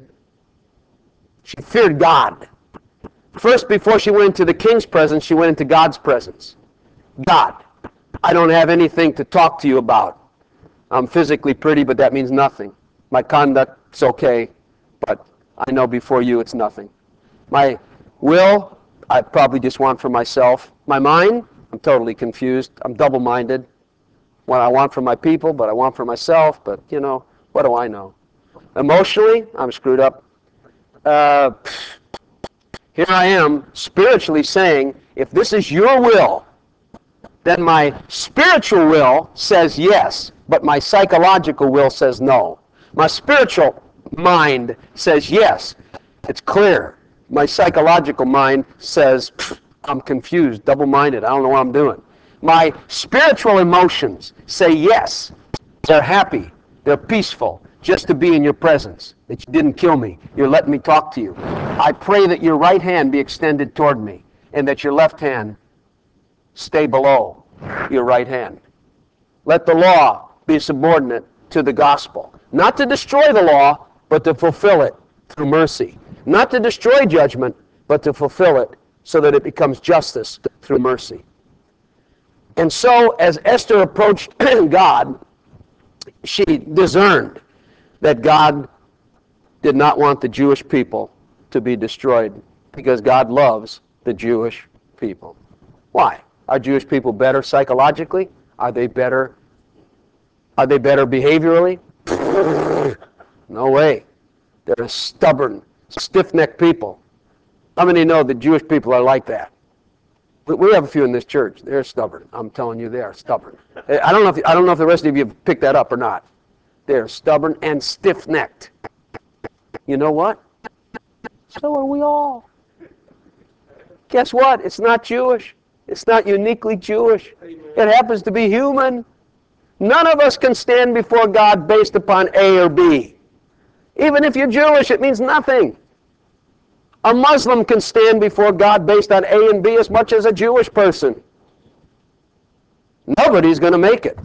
She feared God. First, before she went into the king's presence, she went into God's presence. God, I don't have anything to talk to you about. I'm physically pretty, but that means nothing. My conduct's okay, but I know before you it's nothing. My will, I probably just want for myself. My mind, I'm totally confused. I'm double-minded. What I want for my people, but I want for myself, but, you know, what do I know? Emotionally, I'm screwed up. Uh, here I am spiritually saying, if this is your will, then my spiritual will says yes, but my psychological will says no. My spiritual mind says yes, it's clear. My psychological mind says, I'm confused, double-minded, I don't know what I'm doing. My spiritual emotions say yes, they're happy, they're peaceful, just to be in your presence, that you didn't kill me, you're letting me talk to you. I pray that your right hand be extended toward me, and that your left hand stay below your right hand. Let the law be subordinate to the gospel. Not to destroy the law, but to fulfill it through mercy. Not to destroy judgment, but to fulfill it so that it becomes justice through mercy. And so, as Esther approached God, she discerned that God did not want the Jewish people to be destroyed because God loves the Jewish people. Why? Are Jewish people better psychologically? Are they better? Are they better behaviorally? No way. They're a stubborn, stiff-necked people. How many know that Jewish people are like that? We have a few in this church. They're stubborn. I'm telling you, they are stubborn. I don't know if I don't know if the rest of you have picked that up or not. They're stubborn and stiff-necked. You know what? So are we all. Guess what? It's not Jewish. It's not uniquely Jewish. It happens to be human. None of us can stand before God based upon A or B. Even if you're Jewish, it means nothing. A Muslim can stand before God based on A and B as much as a Jewish person. Nobody's going to make it.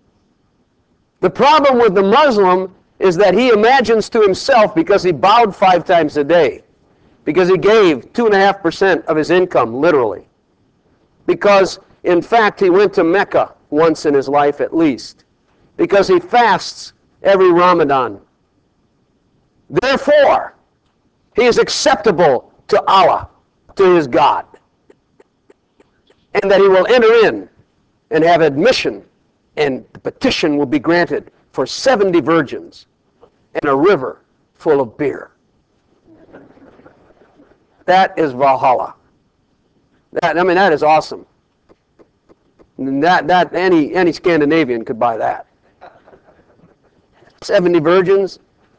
The problem with the Muslim is that he imagines to himself, because he bowed five times a day, because he gave two and a half percent of his income, literally, because, in fact, he went to Mecca once in his life at least, because he fasts every Ramadan. Therefore, he is acceptable to Allah, to his God, and that he will enter in and have admission, and the petition will be granted for seventy virgins and a river full of beer. That is Valhalla. That, I mean, that is awesome. That, that any, any Scandinavian could buy that. seventy virgins.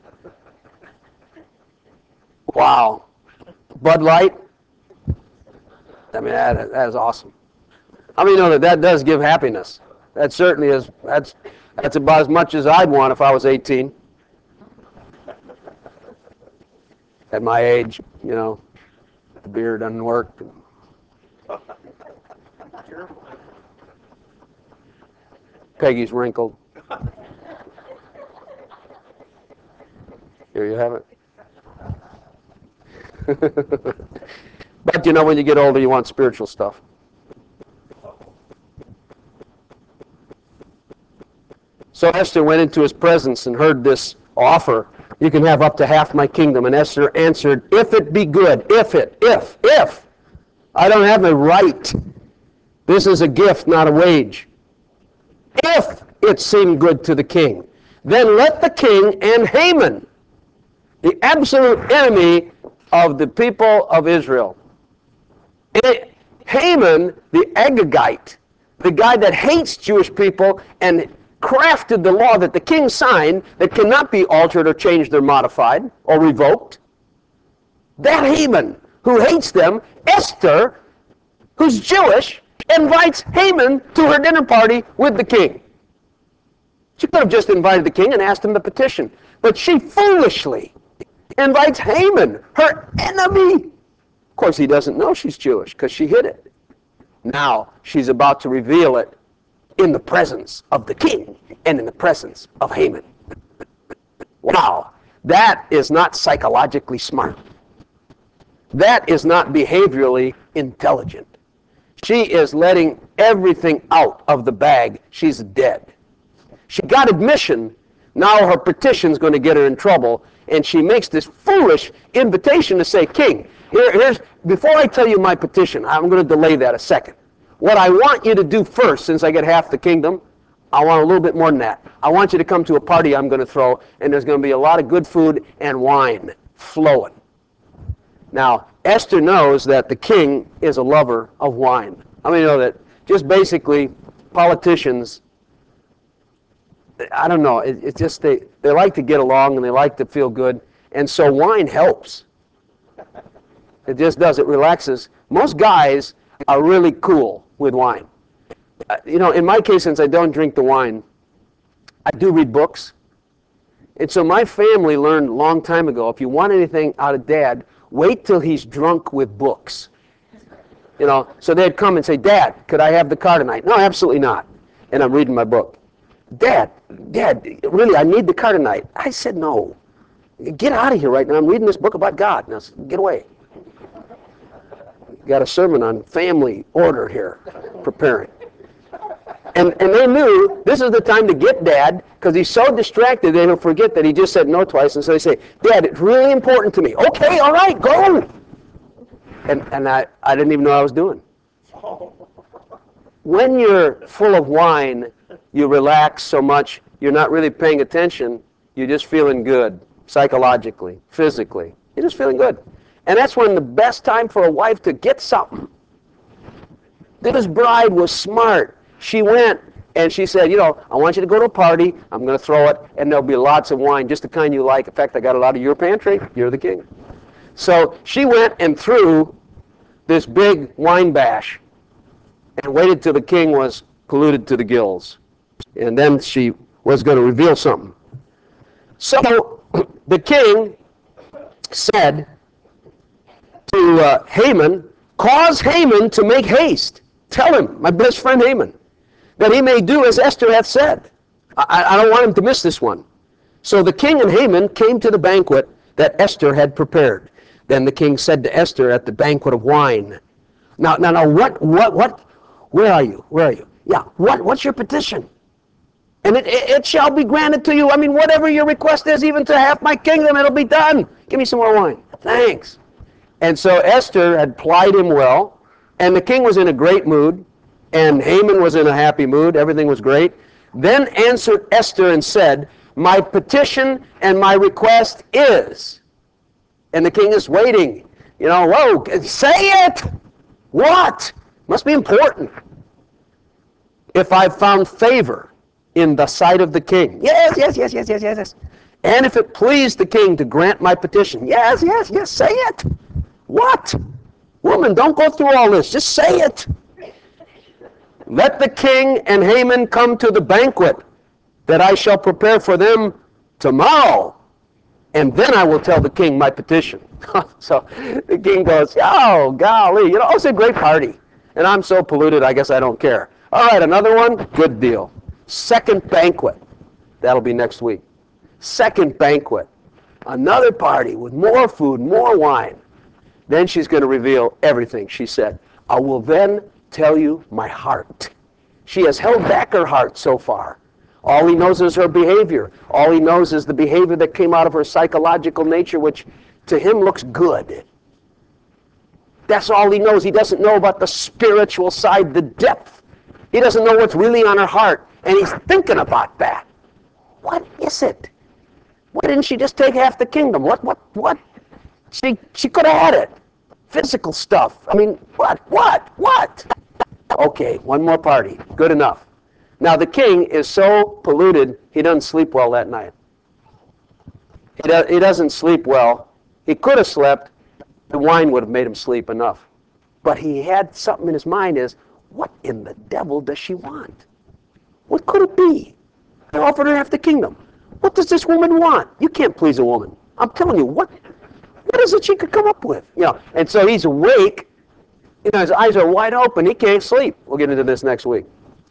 Wow. Bud Light. I mean, that, that is awesome. How many know that that does give happiness? That certainly is. That's, that's about as much as I'd want if I was eighteen. At my age, you know, the beer doesn't work. Peggy's wrinkled. Here you have it. But you know, when you get older, you want spiritual stuff. So Esther went into his presence and heard this offer. You can have up to half my kingdom. And Esther answered, if it be good, if it, if, if. I don't have a right. This is a gift, not a wage. If it seemed good to the king, then let the king and Haman, the absolute enemy of the people of Israel. Haman, the Agagite, the guy that hates Jewish people and crafted the law that the king signed that cannot be altered or changed or modified or revoked. That Haman, who hates them, Esther, who's Jewish, invites Haman to her dinner party with the king. She could have just invited the king and asked him the petition, but she foolishly invites Haman, her enemy. Of course, he doesn't know she's Jewish because she hid it. Now she's about to reveal it in the presence of the king and in the presence of Haman. Wow, that is not psychologically smart. That is not behaviorally intelligent. She is letting everything out of the bag. She's dead. She got admission. Now her petition's going to get her in trouble, and she makes this foolish invitation to say, King, here, here's, before I tell you my petition, I'm going to delay that a second. What I want you to do first, since I get half the kingdom, I want a little bit more than that. I want you to come to a party I'm going to throw, and there's going to be a lot of good food and wine flowing. Now, Esther knows that the king is a lover of wine. I mean, you know that just basically politicians, I don't know, it, it's just they, they like to get along and they like to feel good, and so wine helps. It just does. It relaxes. Most guys are really cool with wine. Uh, you know, in my case, since I don't drink the wine, I do read books. And so my family learned a long time ago, if you want anything out of Dad, wait till he's drunk with books. You know, so they'd come and say, Dad, could I have the car tonight? No, absolutely not. And I'm reading my book. Dad, Dad, really, I need the car tonight. I said, no. Get out of here right now. I'm reading this book about God. Now, get away. Got a sermon on family order here, preparing. And, and they knew this is the time to get Dad, because he's so distracted they don't forget that he just said no twice. And so they say, Dad, it's really important to me. Okay, all right, go. And, and I, I didn't even know what I was doing. When you're full of wine, you relax so much, you're not really paying attention. You're just feeling good, psychologically, physically. You're just feeling good. And that's when the best time for a wife to get something. This bride was smart. She went and she said, you know, I want you to go to a party. I'm going to throw it, and there'll be lots of wine, just the kind you like. In fact, I got a lot of your pantry. You're the king. So she went and threw this big wine bash and waited till the king was polluted to the gills. And then she was going to reveal something. So the king said to uh, Haman, cause Haman to make haste. Tell him, my best friend Haman, that he may do as Esther hath said. I, I don't want him to miss this one. So the king and Haman came to the banquet that Esther had prepared. Then the king said to Esther at the banquet of wine, now, now, now, what, what, what, where are you? Where are you? Yeah, what, what's your petition? And it, it, it shall be granted to you. I mean, whatever your request is, even to half my kingdom, it'll be done. Give me some more wine. Thanks. And so Esther had plied him well, and the king was in a great mood, and Haman was in a happy mood. Everything was great. Then answered Esther and said, my petition and my request is, and the king is waiting. You know, whoa, say it! What? Must be important. If I've found favor in the sight of the king. Yes, yes, yes, yes, yes, yes, yes. And if it please the king to grant my petition. Yes, yes, yes, say it. What? Woman, don't go through all this. Just say it. Let the king and Haman come to the banquet that I shall prepare for them tomorrow, and then I will tell the king my petition. So the king goes, oh, golly, you know, it's a great party, and I'm so polluted, I guess I don't care. All right, another one? Good deal. Second banquet. That'll be next week. Second banquet. Another party with more food, more wine. Then she's going to reveal everything. She said, I will then tell you my heart. She has held back her heart so far. All he knows is her behavior. All he knows is the behavior that came out of her psychological nature, which to him looks good. That's all he knows. He doesn't know about the spiritual side, the depth. He doesn't know what's really on her heart. And he's thinking about that. What is it? Why didn't she just take half the kingdom? What, what, what? She, she could have had it. Physical stuff. I mean, what, what, what? Okay, one more party. Good enough. Now the king is so polluted, he doesn't sleep well that night. He, do, he doesn't sleep well. He could have slept. The wine would have made him sleep enough. But he had something in his mind is, what in the devil does she want? What could it be? I offered her half the kingdom. What does this woman want? You can't please a woman. I'm telling you, what what is it she could come up with? You know, and so he's awake. You know, his eyes are wide open. He can't sleep. We'll get into this next week.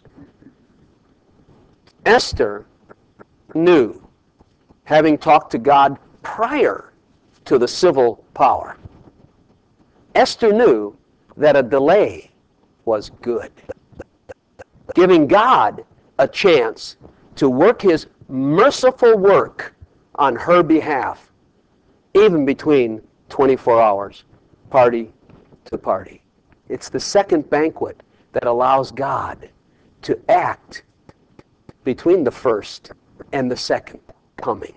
Esther knew, having talked to God prior to the civil power, Esther knew that a delay was good, giving God a chance to work his merciful work on her behalf, even between twenty-four hours, party to party. It's the second banquet that allows God to act between the first and the second coming.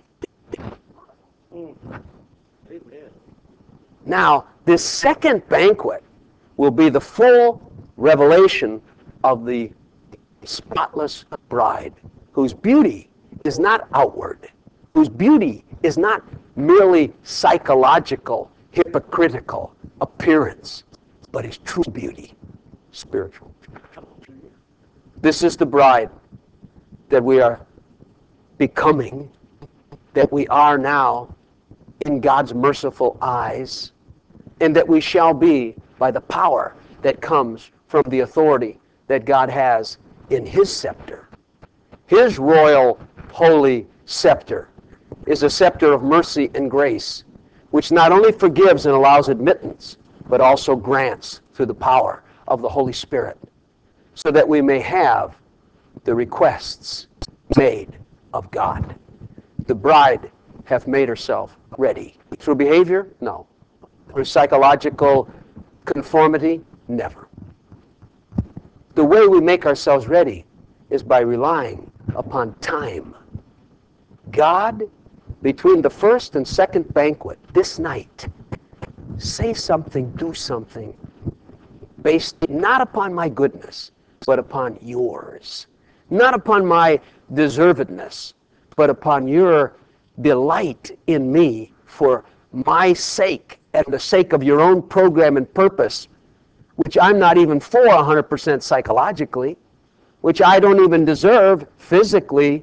Now, this second banquet will be the full revelation of the spotless bride, whose beauty is not outward, whose beauty is not merely psychological, hypocritical appearance, but is true beauty, spiritual. This is the bride that we are becoming, that we are now in God's merciful eyes, and that we shall be by the power that comes from the authority that God has in his scepter. His royal, holy scepter is a scepter of mercy and grace, which not only forgives and allows admittance, but also grants through the power of the Holy Spirit, so that we may have the requests made of God. The bride hath made herself ready. Through behavior? No. Through psychological conformity? Never. The way we make ourselves ready is by relying upon time. God, between the first and second banquet, this night, say something, do something, based not upon my goodness, but upon yours. Not upon my deservedness, but upon your delight in me for my sake and the sake of your own program and purpose, which I'm not even for one hundred percent psychologically, which I don't even deserve physically.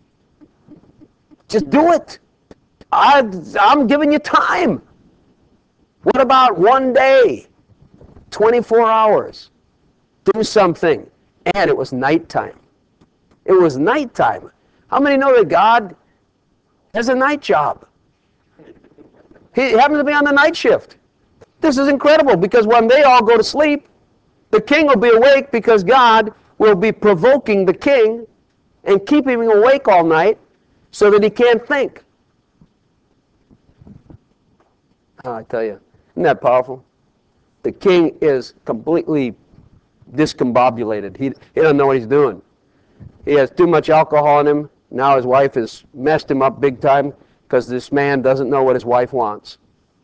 Just do it. I, I'm giving you time. What about one day, twenty-four hours? Do something. And it was nighttime. It was nighttime. How many know that God has a night job? He happens to be on the night shift. This is incredible, because when they all go to sleep, the king will be awake, because God will be provoking the king and keeping him awake all night so that he can't think. Oh, I tell you, isn't that powerful? The king is completely discombobulated. He, he doesn't know what he's doing. He has too much alcohol in him. Now his wife has messed him up big time, because this man doesn't know what his wife wants.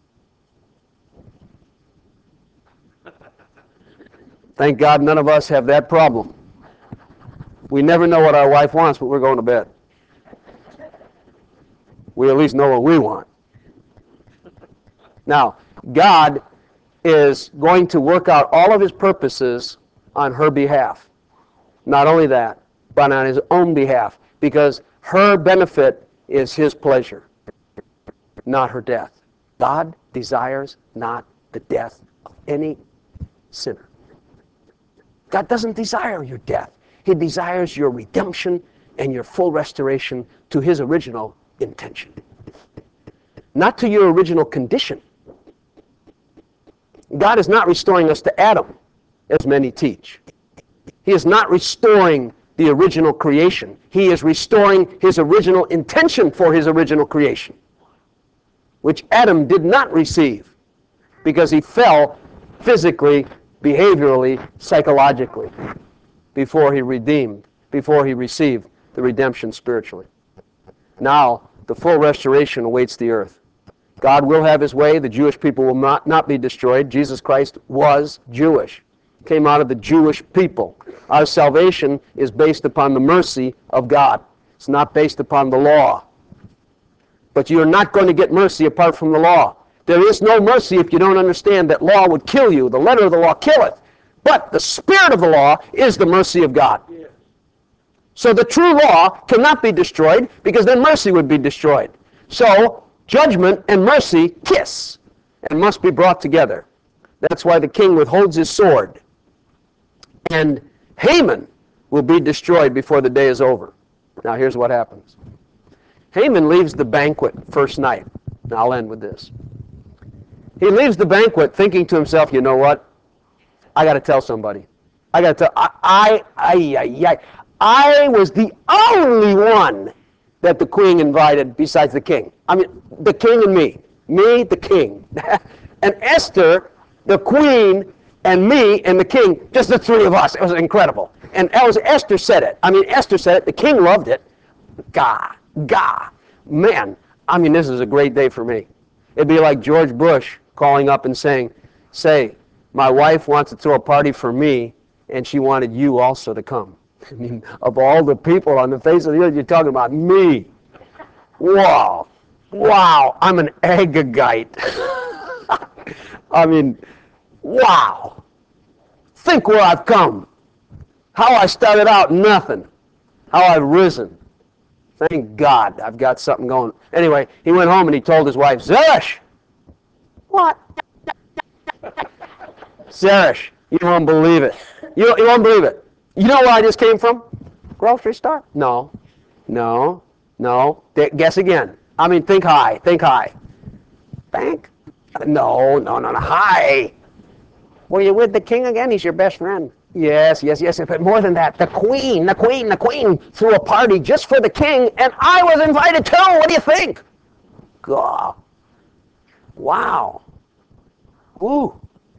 Thank God none of us have that problem. We never know what our wife wants, but we're going to bed. We at least know what we want. Now, God is going to work out all of his purposes on her behalf. Not only that, but on his own behalf, because her benefit is his pleasure, not her death. God desires not the death of any sinner. God doesn't desire your death. He desires your redemption and your full restoration to his original intention, not to your original condition. God is not restoring us to Adam, as many teach. He is not restoring the original creation. He is restoring his original intention for his original creation, which Adam did not receive, because he fell physically, behaviorally, psychologically, before he redeemed, before he received the redemption spiritually. Now, the full restoration awaits the earth. God will have his way. The Jewish people will not, not be destroyed. Jesus Christ was Jewish. came out of the Jewish people. Our salvation is based upon the mercy of God. It's not based upon the law. But you're not going to get mercy apart from the law. There is no mercy if you don't understand that law would kill you. The letter of the law killeth. But the spirit of the law is the mercy of God. So the true law cannot be destroyed, because then mercy would be destroyed. So judgment and mercy kiss and must be brought together. That's why the king withholds his sword. And Haman will be destroyed before the day is over. Now here's what happens. Haman leaves the banquet first night. Now I'll end with this. He leaves the banquet thinking to himself, you know what? I got to tell somebody. I got to tell, I, I, I, I, I was the only one that the queen invited besides the king. I mean, the king and me. Me, the king. And Esther, the queen, and me, and the king, just the three of us. It was incredible. And as Esther said it. I mean, Esther said it. The king loved it. Gah, gah. Man, I mean, this is a great day for me. It'd be like George Bush calling up and saying, say, my wife wants to throw a party for me, and she wanted you also to come. I mean, of all the people on the face of the earth, you're talking about me. Wow. Wow. I'm an Agagite. I mean, wow. Think where I've come. How I started out nothing. How I've risen. Thank God I've got something going. Anyway, he went home and he told his wife, Zeresh! What? Zeresh, you won't believe it. You, you won't believe it. You know where I just came from? Grocery store? No. No. No. Guess again. I mean, think high. Think high. Bank? No, no, no, no. High. Were you with the king again? He's your best friend. Yes, yes, yes. But more than that, the queen, the queen, the queen threw a party just for the king, and I was invited too. What do you think? God. Wow. Ooh.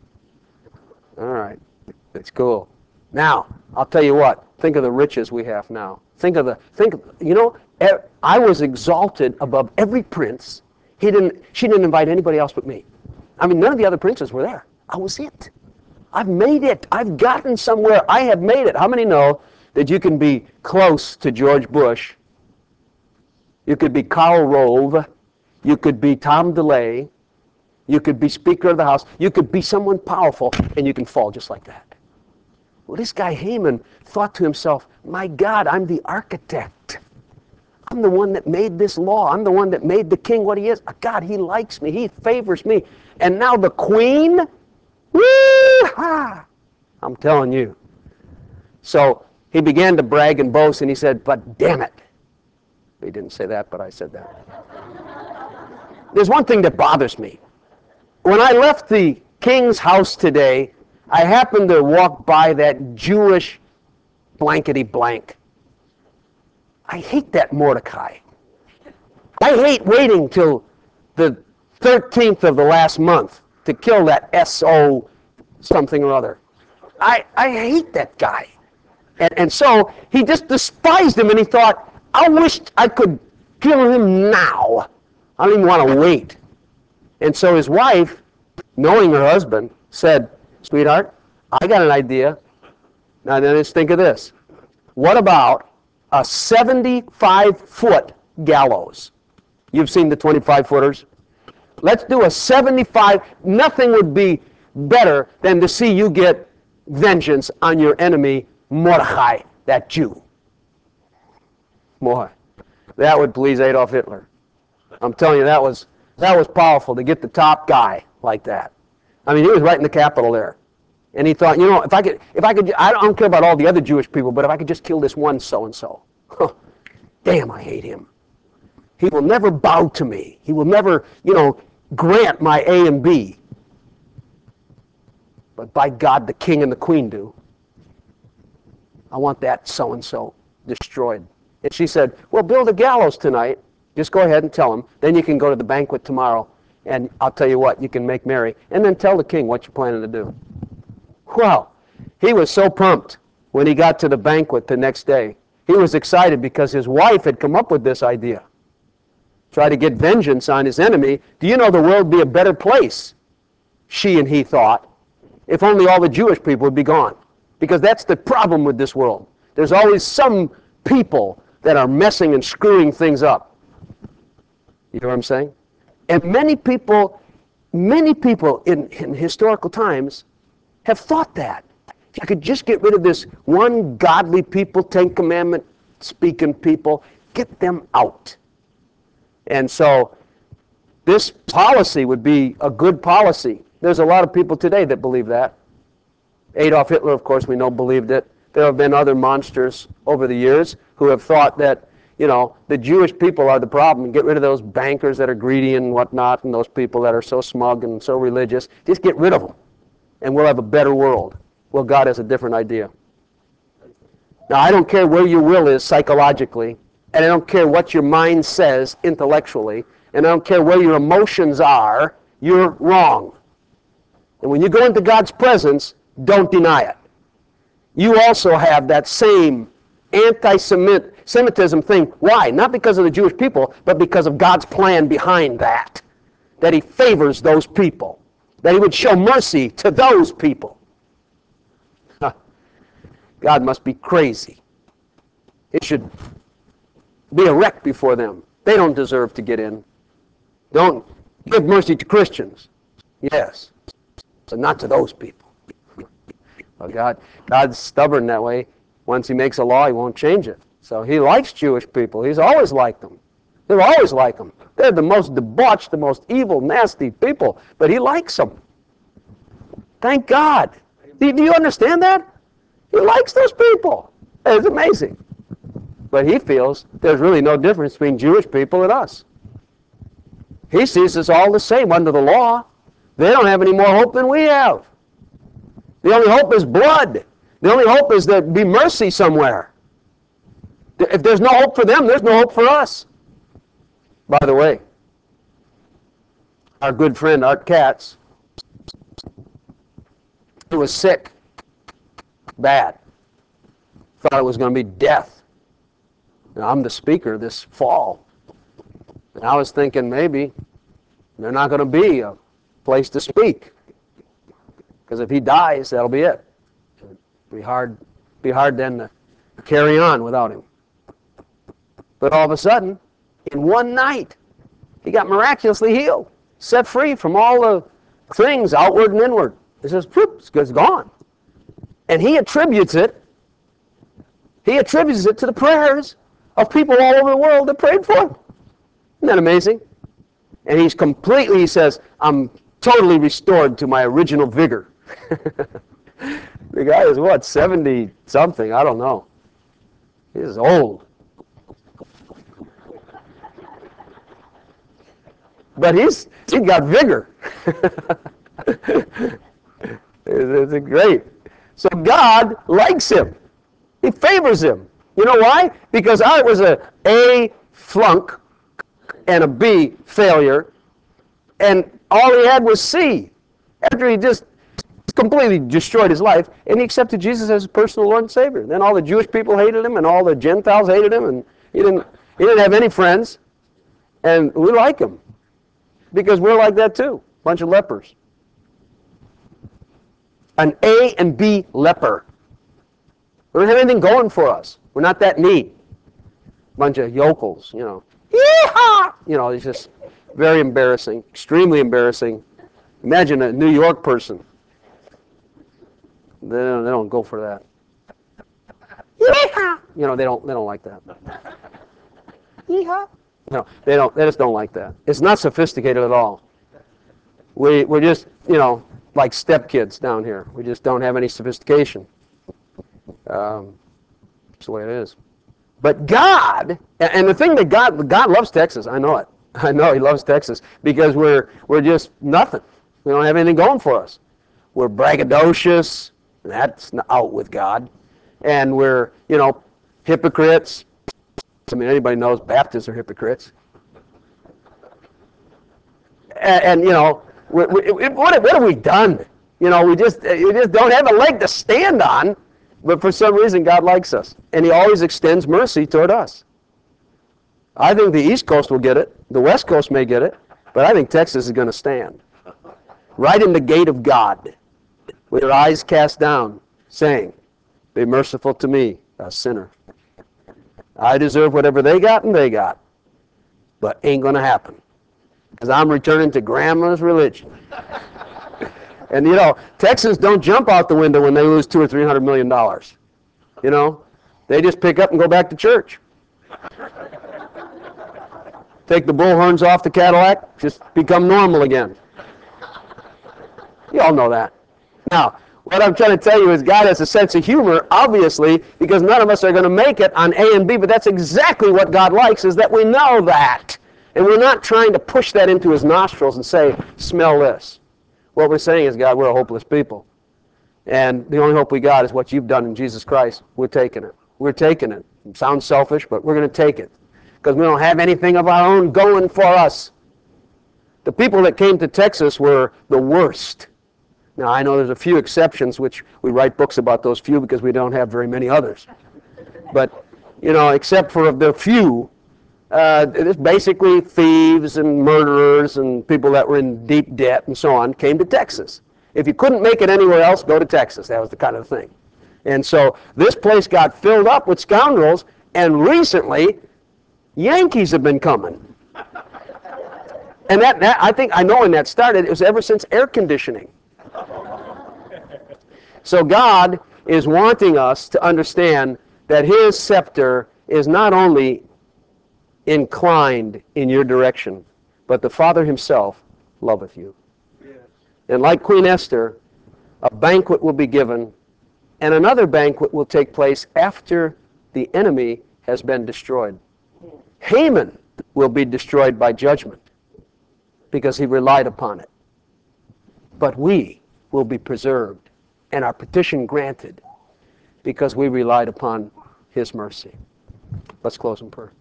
All right. It's cool. Now, I'll tell you what. Think of the riches we have now. Think of the, think, of, you know, I was exalted above every prince. He didn't, she didn't invite anybody else but me. I mean, none of the other princes were there. I was it. I've made it. I've gotten somewhere. I have made it. How many know that you can be close to George Bush? You could be Karl Rove. You could be Tom DeLay. You could be Speaker of the House. You could be someone powerful, and you can fall just like that. Well, this guy Haman thought to himself, my God, I'm the architect. I'm the one that made this law. I'm the one that made the king what he is. God, he likes me. He favors me. And now the queen? Woo-ha! I'm telling you. So he began to brag and boast, and he said, but damn it. He didn't say that, but I said that. There's one thing that bothers me. When I left the king's house today, I happened to walk by that Jewish blankety blank. I hate that Mordecai. I hate waiting till the thirteenth of the last month to kill that S O something or other. I, I hate that guy. And, and so he just despised him, and he thought, I wish I could kill him now. I don't even want to wait. And so his wife, knowing her husband, said, sweetheart, I got an idea. Now then, let's think of this. What about a seventy-five foot gallows? You've seen the twenty-five footers. Let's do a seventy-five. Nothing would be better than to see you get vengeance on your enemy, Mordecai, that Jew. Boy, that would please Adolf Hitler. I'm telling you, that was that was powerful to get the top guy like that. I mean, he was right in the capital there. And he thought, you know, if I could, if I could, I don't care about all the other Jewish people, but if I could just kill this one so-and-so. Huh, damn, I hate him. He will never bow to me. He will never, you know, grant my A and B. But by God, the king and the queen do. I want that so-and-so destroyed. And she said, well, build a gallows tonight. Just go ahead and tell him. Then you can go to the banquet tomorrow. And I'll tell you what, you can make merry. And then tell the king what you're planning to do. Well, he was so pumped when he got to the banquet the next day. He was excited because his wife had come up with this idea. Try to get vengeance on his enemy. Do you know the world would be a better place? She and he thought. if only all the Jewish people would be gone. Because that's the problem with this world. There's always some people that are messing and screwing things up. You know what I'm saying? And many people, many people in, in historical times have thought that. If you could just get rid of this one godly people, Ten Commandment speaking people, get them out. And so this policy would be a good policy. There's a lot of people today that believe that. Adolf Hitler, of course, we know believed it. There have been other monsters over the years who have thought that, you know, the Jewish people are the problem. Get rid of those bankers that are greedy and whatnot, and those people that are so smug and so religious. Just get rid of them, and we'll have a better world. Well, God has a different idea. Now, I don't care where your will is psychologically, and I don't care what your mind says intellectually, and I don't care where your emotions are, you're wrong. And when you go into God's presence, don't deny it. You also have that same anti-Semitism thing. Why? Not because of the Jewish people, but because of God's plan behind that. That he favors those people. That he would show mercy to those people. God must be crazy. It should be a wreck before them. They don't deserve to get in. Don't give mercy to Christians. Yes, but not to those people. Well, God, God's stubborn that way. Once he makes a law, he won't change it. So he likes Jewish people. He's always liked them. He'll always like them. They're the most debauched, the most evil, nasty people, but he likes them. Thank God. Do, do you understand that? He likes those people. It's amazing. But he feels there's really no difference between Jewish people and us. He sees us all the same under the law. They don't have any more hope than we have. The only hope is blood. The only hope is there be mercy somewhere. If there's no hope for them, there's no hope for us. By the way, our good friend Art Katz, he was sick. Bad. Thought it was going to be death. Now, I'm the speaker this fall. And I was thinking maybe there's not going to be a place to speak. Because if he dies, that'll be it. It'll be hard, be hard then to carry on without him. But all of a sudden, in one night, he got miraculously healed, set free from all the things outward and inward. It says, whoop, it's gone. And he attributes it, he attributes it to the prayers of people all over the world that prayed for him. Isn't that amazing? And he's completely, he says, I'm totally restored to my original vigor. The guy is what, seventy something? I don't know. He's old. But he's he got vigor. it's, it's great. So God likes him. He favors him. You know why? Because I was a A flunk and a B failure, and all he had was C. After he just completely destroyed his life, and he accepted Jesus as his personal Lord and Savior. Then all the Jewish people hated him, and all the Gentiles hated him, and he didn't he didn't have any friends. And we like him because we're like that too, bunch of lepers. An A and B leper. We don't have anything going for us. We're not that neat. Bunch of yokels, you know. Yee-haw! You know, it's just very embarrassing, extremely embarrassing. Imagine a New York person. They don't, they don't go for that. Yee-haw! You know, they don't they don't like that. Yee-haw! No, they don't. They just don't like that. It's not sophisticated at all. We we're just, you know, like stepkids down here. We just don't have any sophistication. Um, that's the way it is. But God, and the thing that God, God loves Texas. I know it. I know He loves Texas because we're we're just nothing. We don't have anything going for us. We're braggadocious. That's out with God, and we're you know hypocrites. I mean, anybody knows Baptists are hypocrites. And, and you know, we, we, what, what have we done? You know, we just we just don't have a leg to stand on. But for some reason, God likes us, and He always extends mercy toward us. I think the East Coast will get it. The West Coast may get it, but I think Texas is going to stand right in the gate of God. with your eyes cast down, saying, be merciful to me, a sinner. I deserve whatever they got and they got, but ain't going to happen, because I'm returning to grandma's religion. And you know, Texans don't jump out the window when they lose two or three hundred million dollars. You know, they just pick up and go back to church. Take the bullhorns off the Cadillac, just become normal again. You all know that. Now, what I'm trying to tell you is God has a sense of humor, obviously, because none of us are going to make it on A and B, but that's exactly what God likes, is that we know that. And we're not trying to push that into his nostrils and say, smell this. What we're saying is, God, we're a hopeless people. And the only hope we got is what you've done in Jesus Christ. We're taking it. We're taking it. It sounds selfish, but we're going to take it, because we don't have anything of our own going for us. The people that came to Texas were the worst. Now, I know there's a few exceptions, which we write books about those few because we don't have very many others. But, you know, except for the few, uh, it's basically thieves and murderers and people that were in deep debt and so on came to Texas. If you couldn't make it anywhere else, go to Texas. That was the kind of thing. And so this place got filled up with scoundrels, and recently, Yankees have been coming. And that, that I think, I know when that started, it was ever since air conditioning. So God is wanting us to understand that his scepter is not only inclined in your direction, but the Father himself loveth you. Yes. And like Queen Esther, a banquet will be given, and another banquet will take place after the enemy has been destroyed. Haman will be destroyed by judgment because he relied upon it. But we will be preserved and our petition granted because we relied upon his mercy. Let's close in prayer.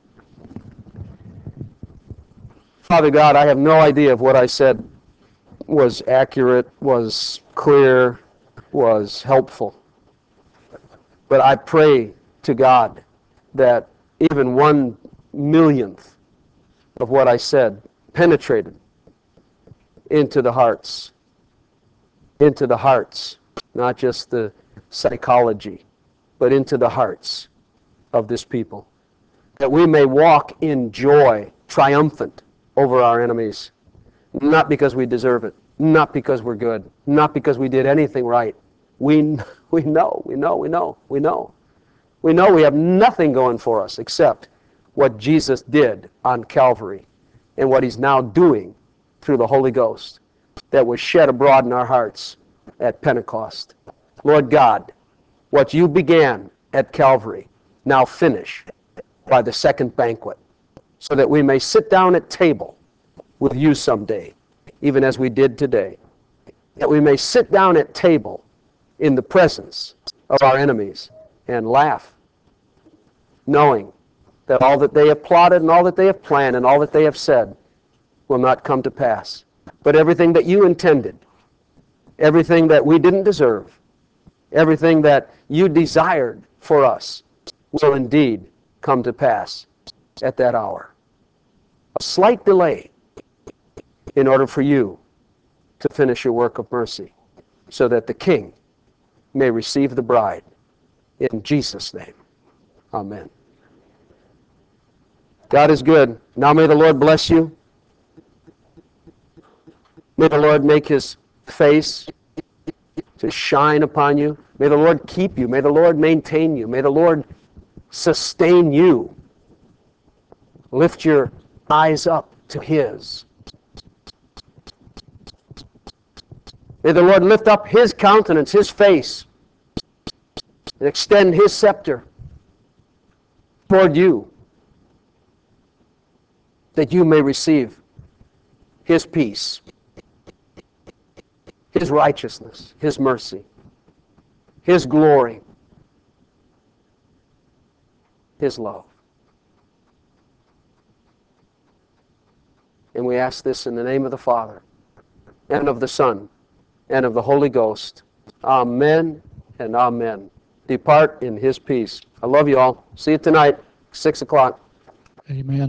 Father God, I have no idea if what I said was accurate, was clear, was helpful. But I pray to God that even one millionth of what I said penetrated into the hearts, into the hearts, not just the psychology, but into the hearts of this people. That we may walk in joy, triumphant over our enemies, not because we deserve it, not because we're good, not because we did anything right. We, we know, we know, we know, we know. We know we have nothing going for us except what Jesus did on Calvary and what he's now doing through the Holy Ghost that was shed abroad in our hearts at Pentecost. Lord God, what you began at Calvary, now finish by the second banquet, so that we may sit down at table with you someday, even as we did today. That we may sit down at table in the presence of our enemies and laugh, knowing that all that they have plotted and all that they have planned and all that they have said will not come to pass. But everything that you intended, everything that we didn't deserve, everything that you desired for us will indeed come to pass at that hour. A slight delay in order for you to finish your work of mercy, so that the King may receive the bride. In Jesus' name, amen. God is good. Now may the Lord bless you. May the Lord make his face to shine upon you. May the Lord keep you. May the Lord maintain you. May the Lord sustain you. Lift your eyes up to his. May the Lord lift up his countenance, his face, and extend his scepter toward you, that you may receive his peace, his righteousness, his mercy, his glory, his love. And we ask this in the name of the Father, and of the Son, and of the Holy Ghost. Amen and amen. Depart in his peace. I love you all. See you tonight, six o'clock. Amen.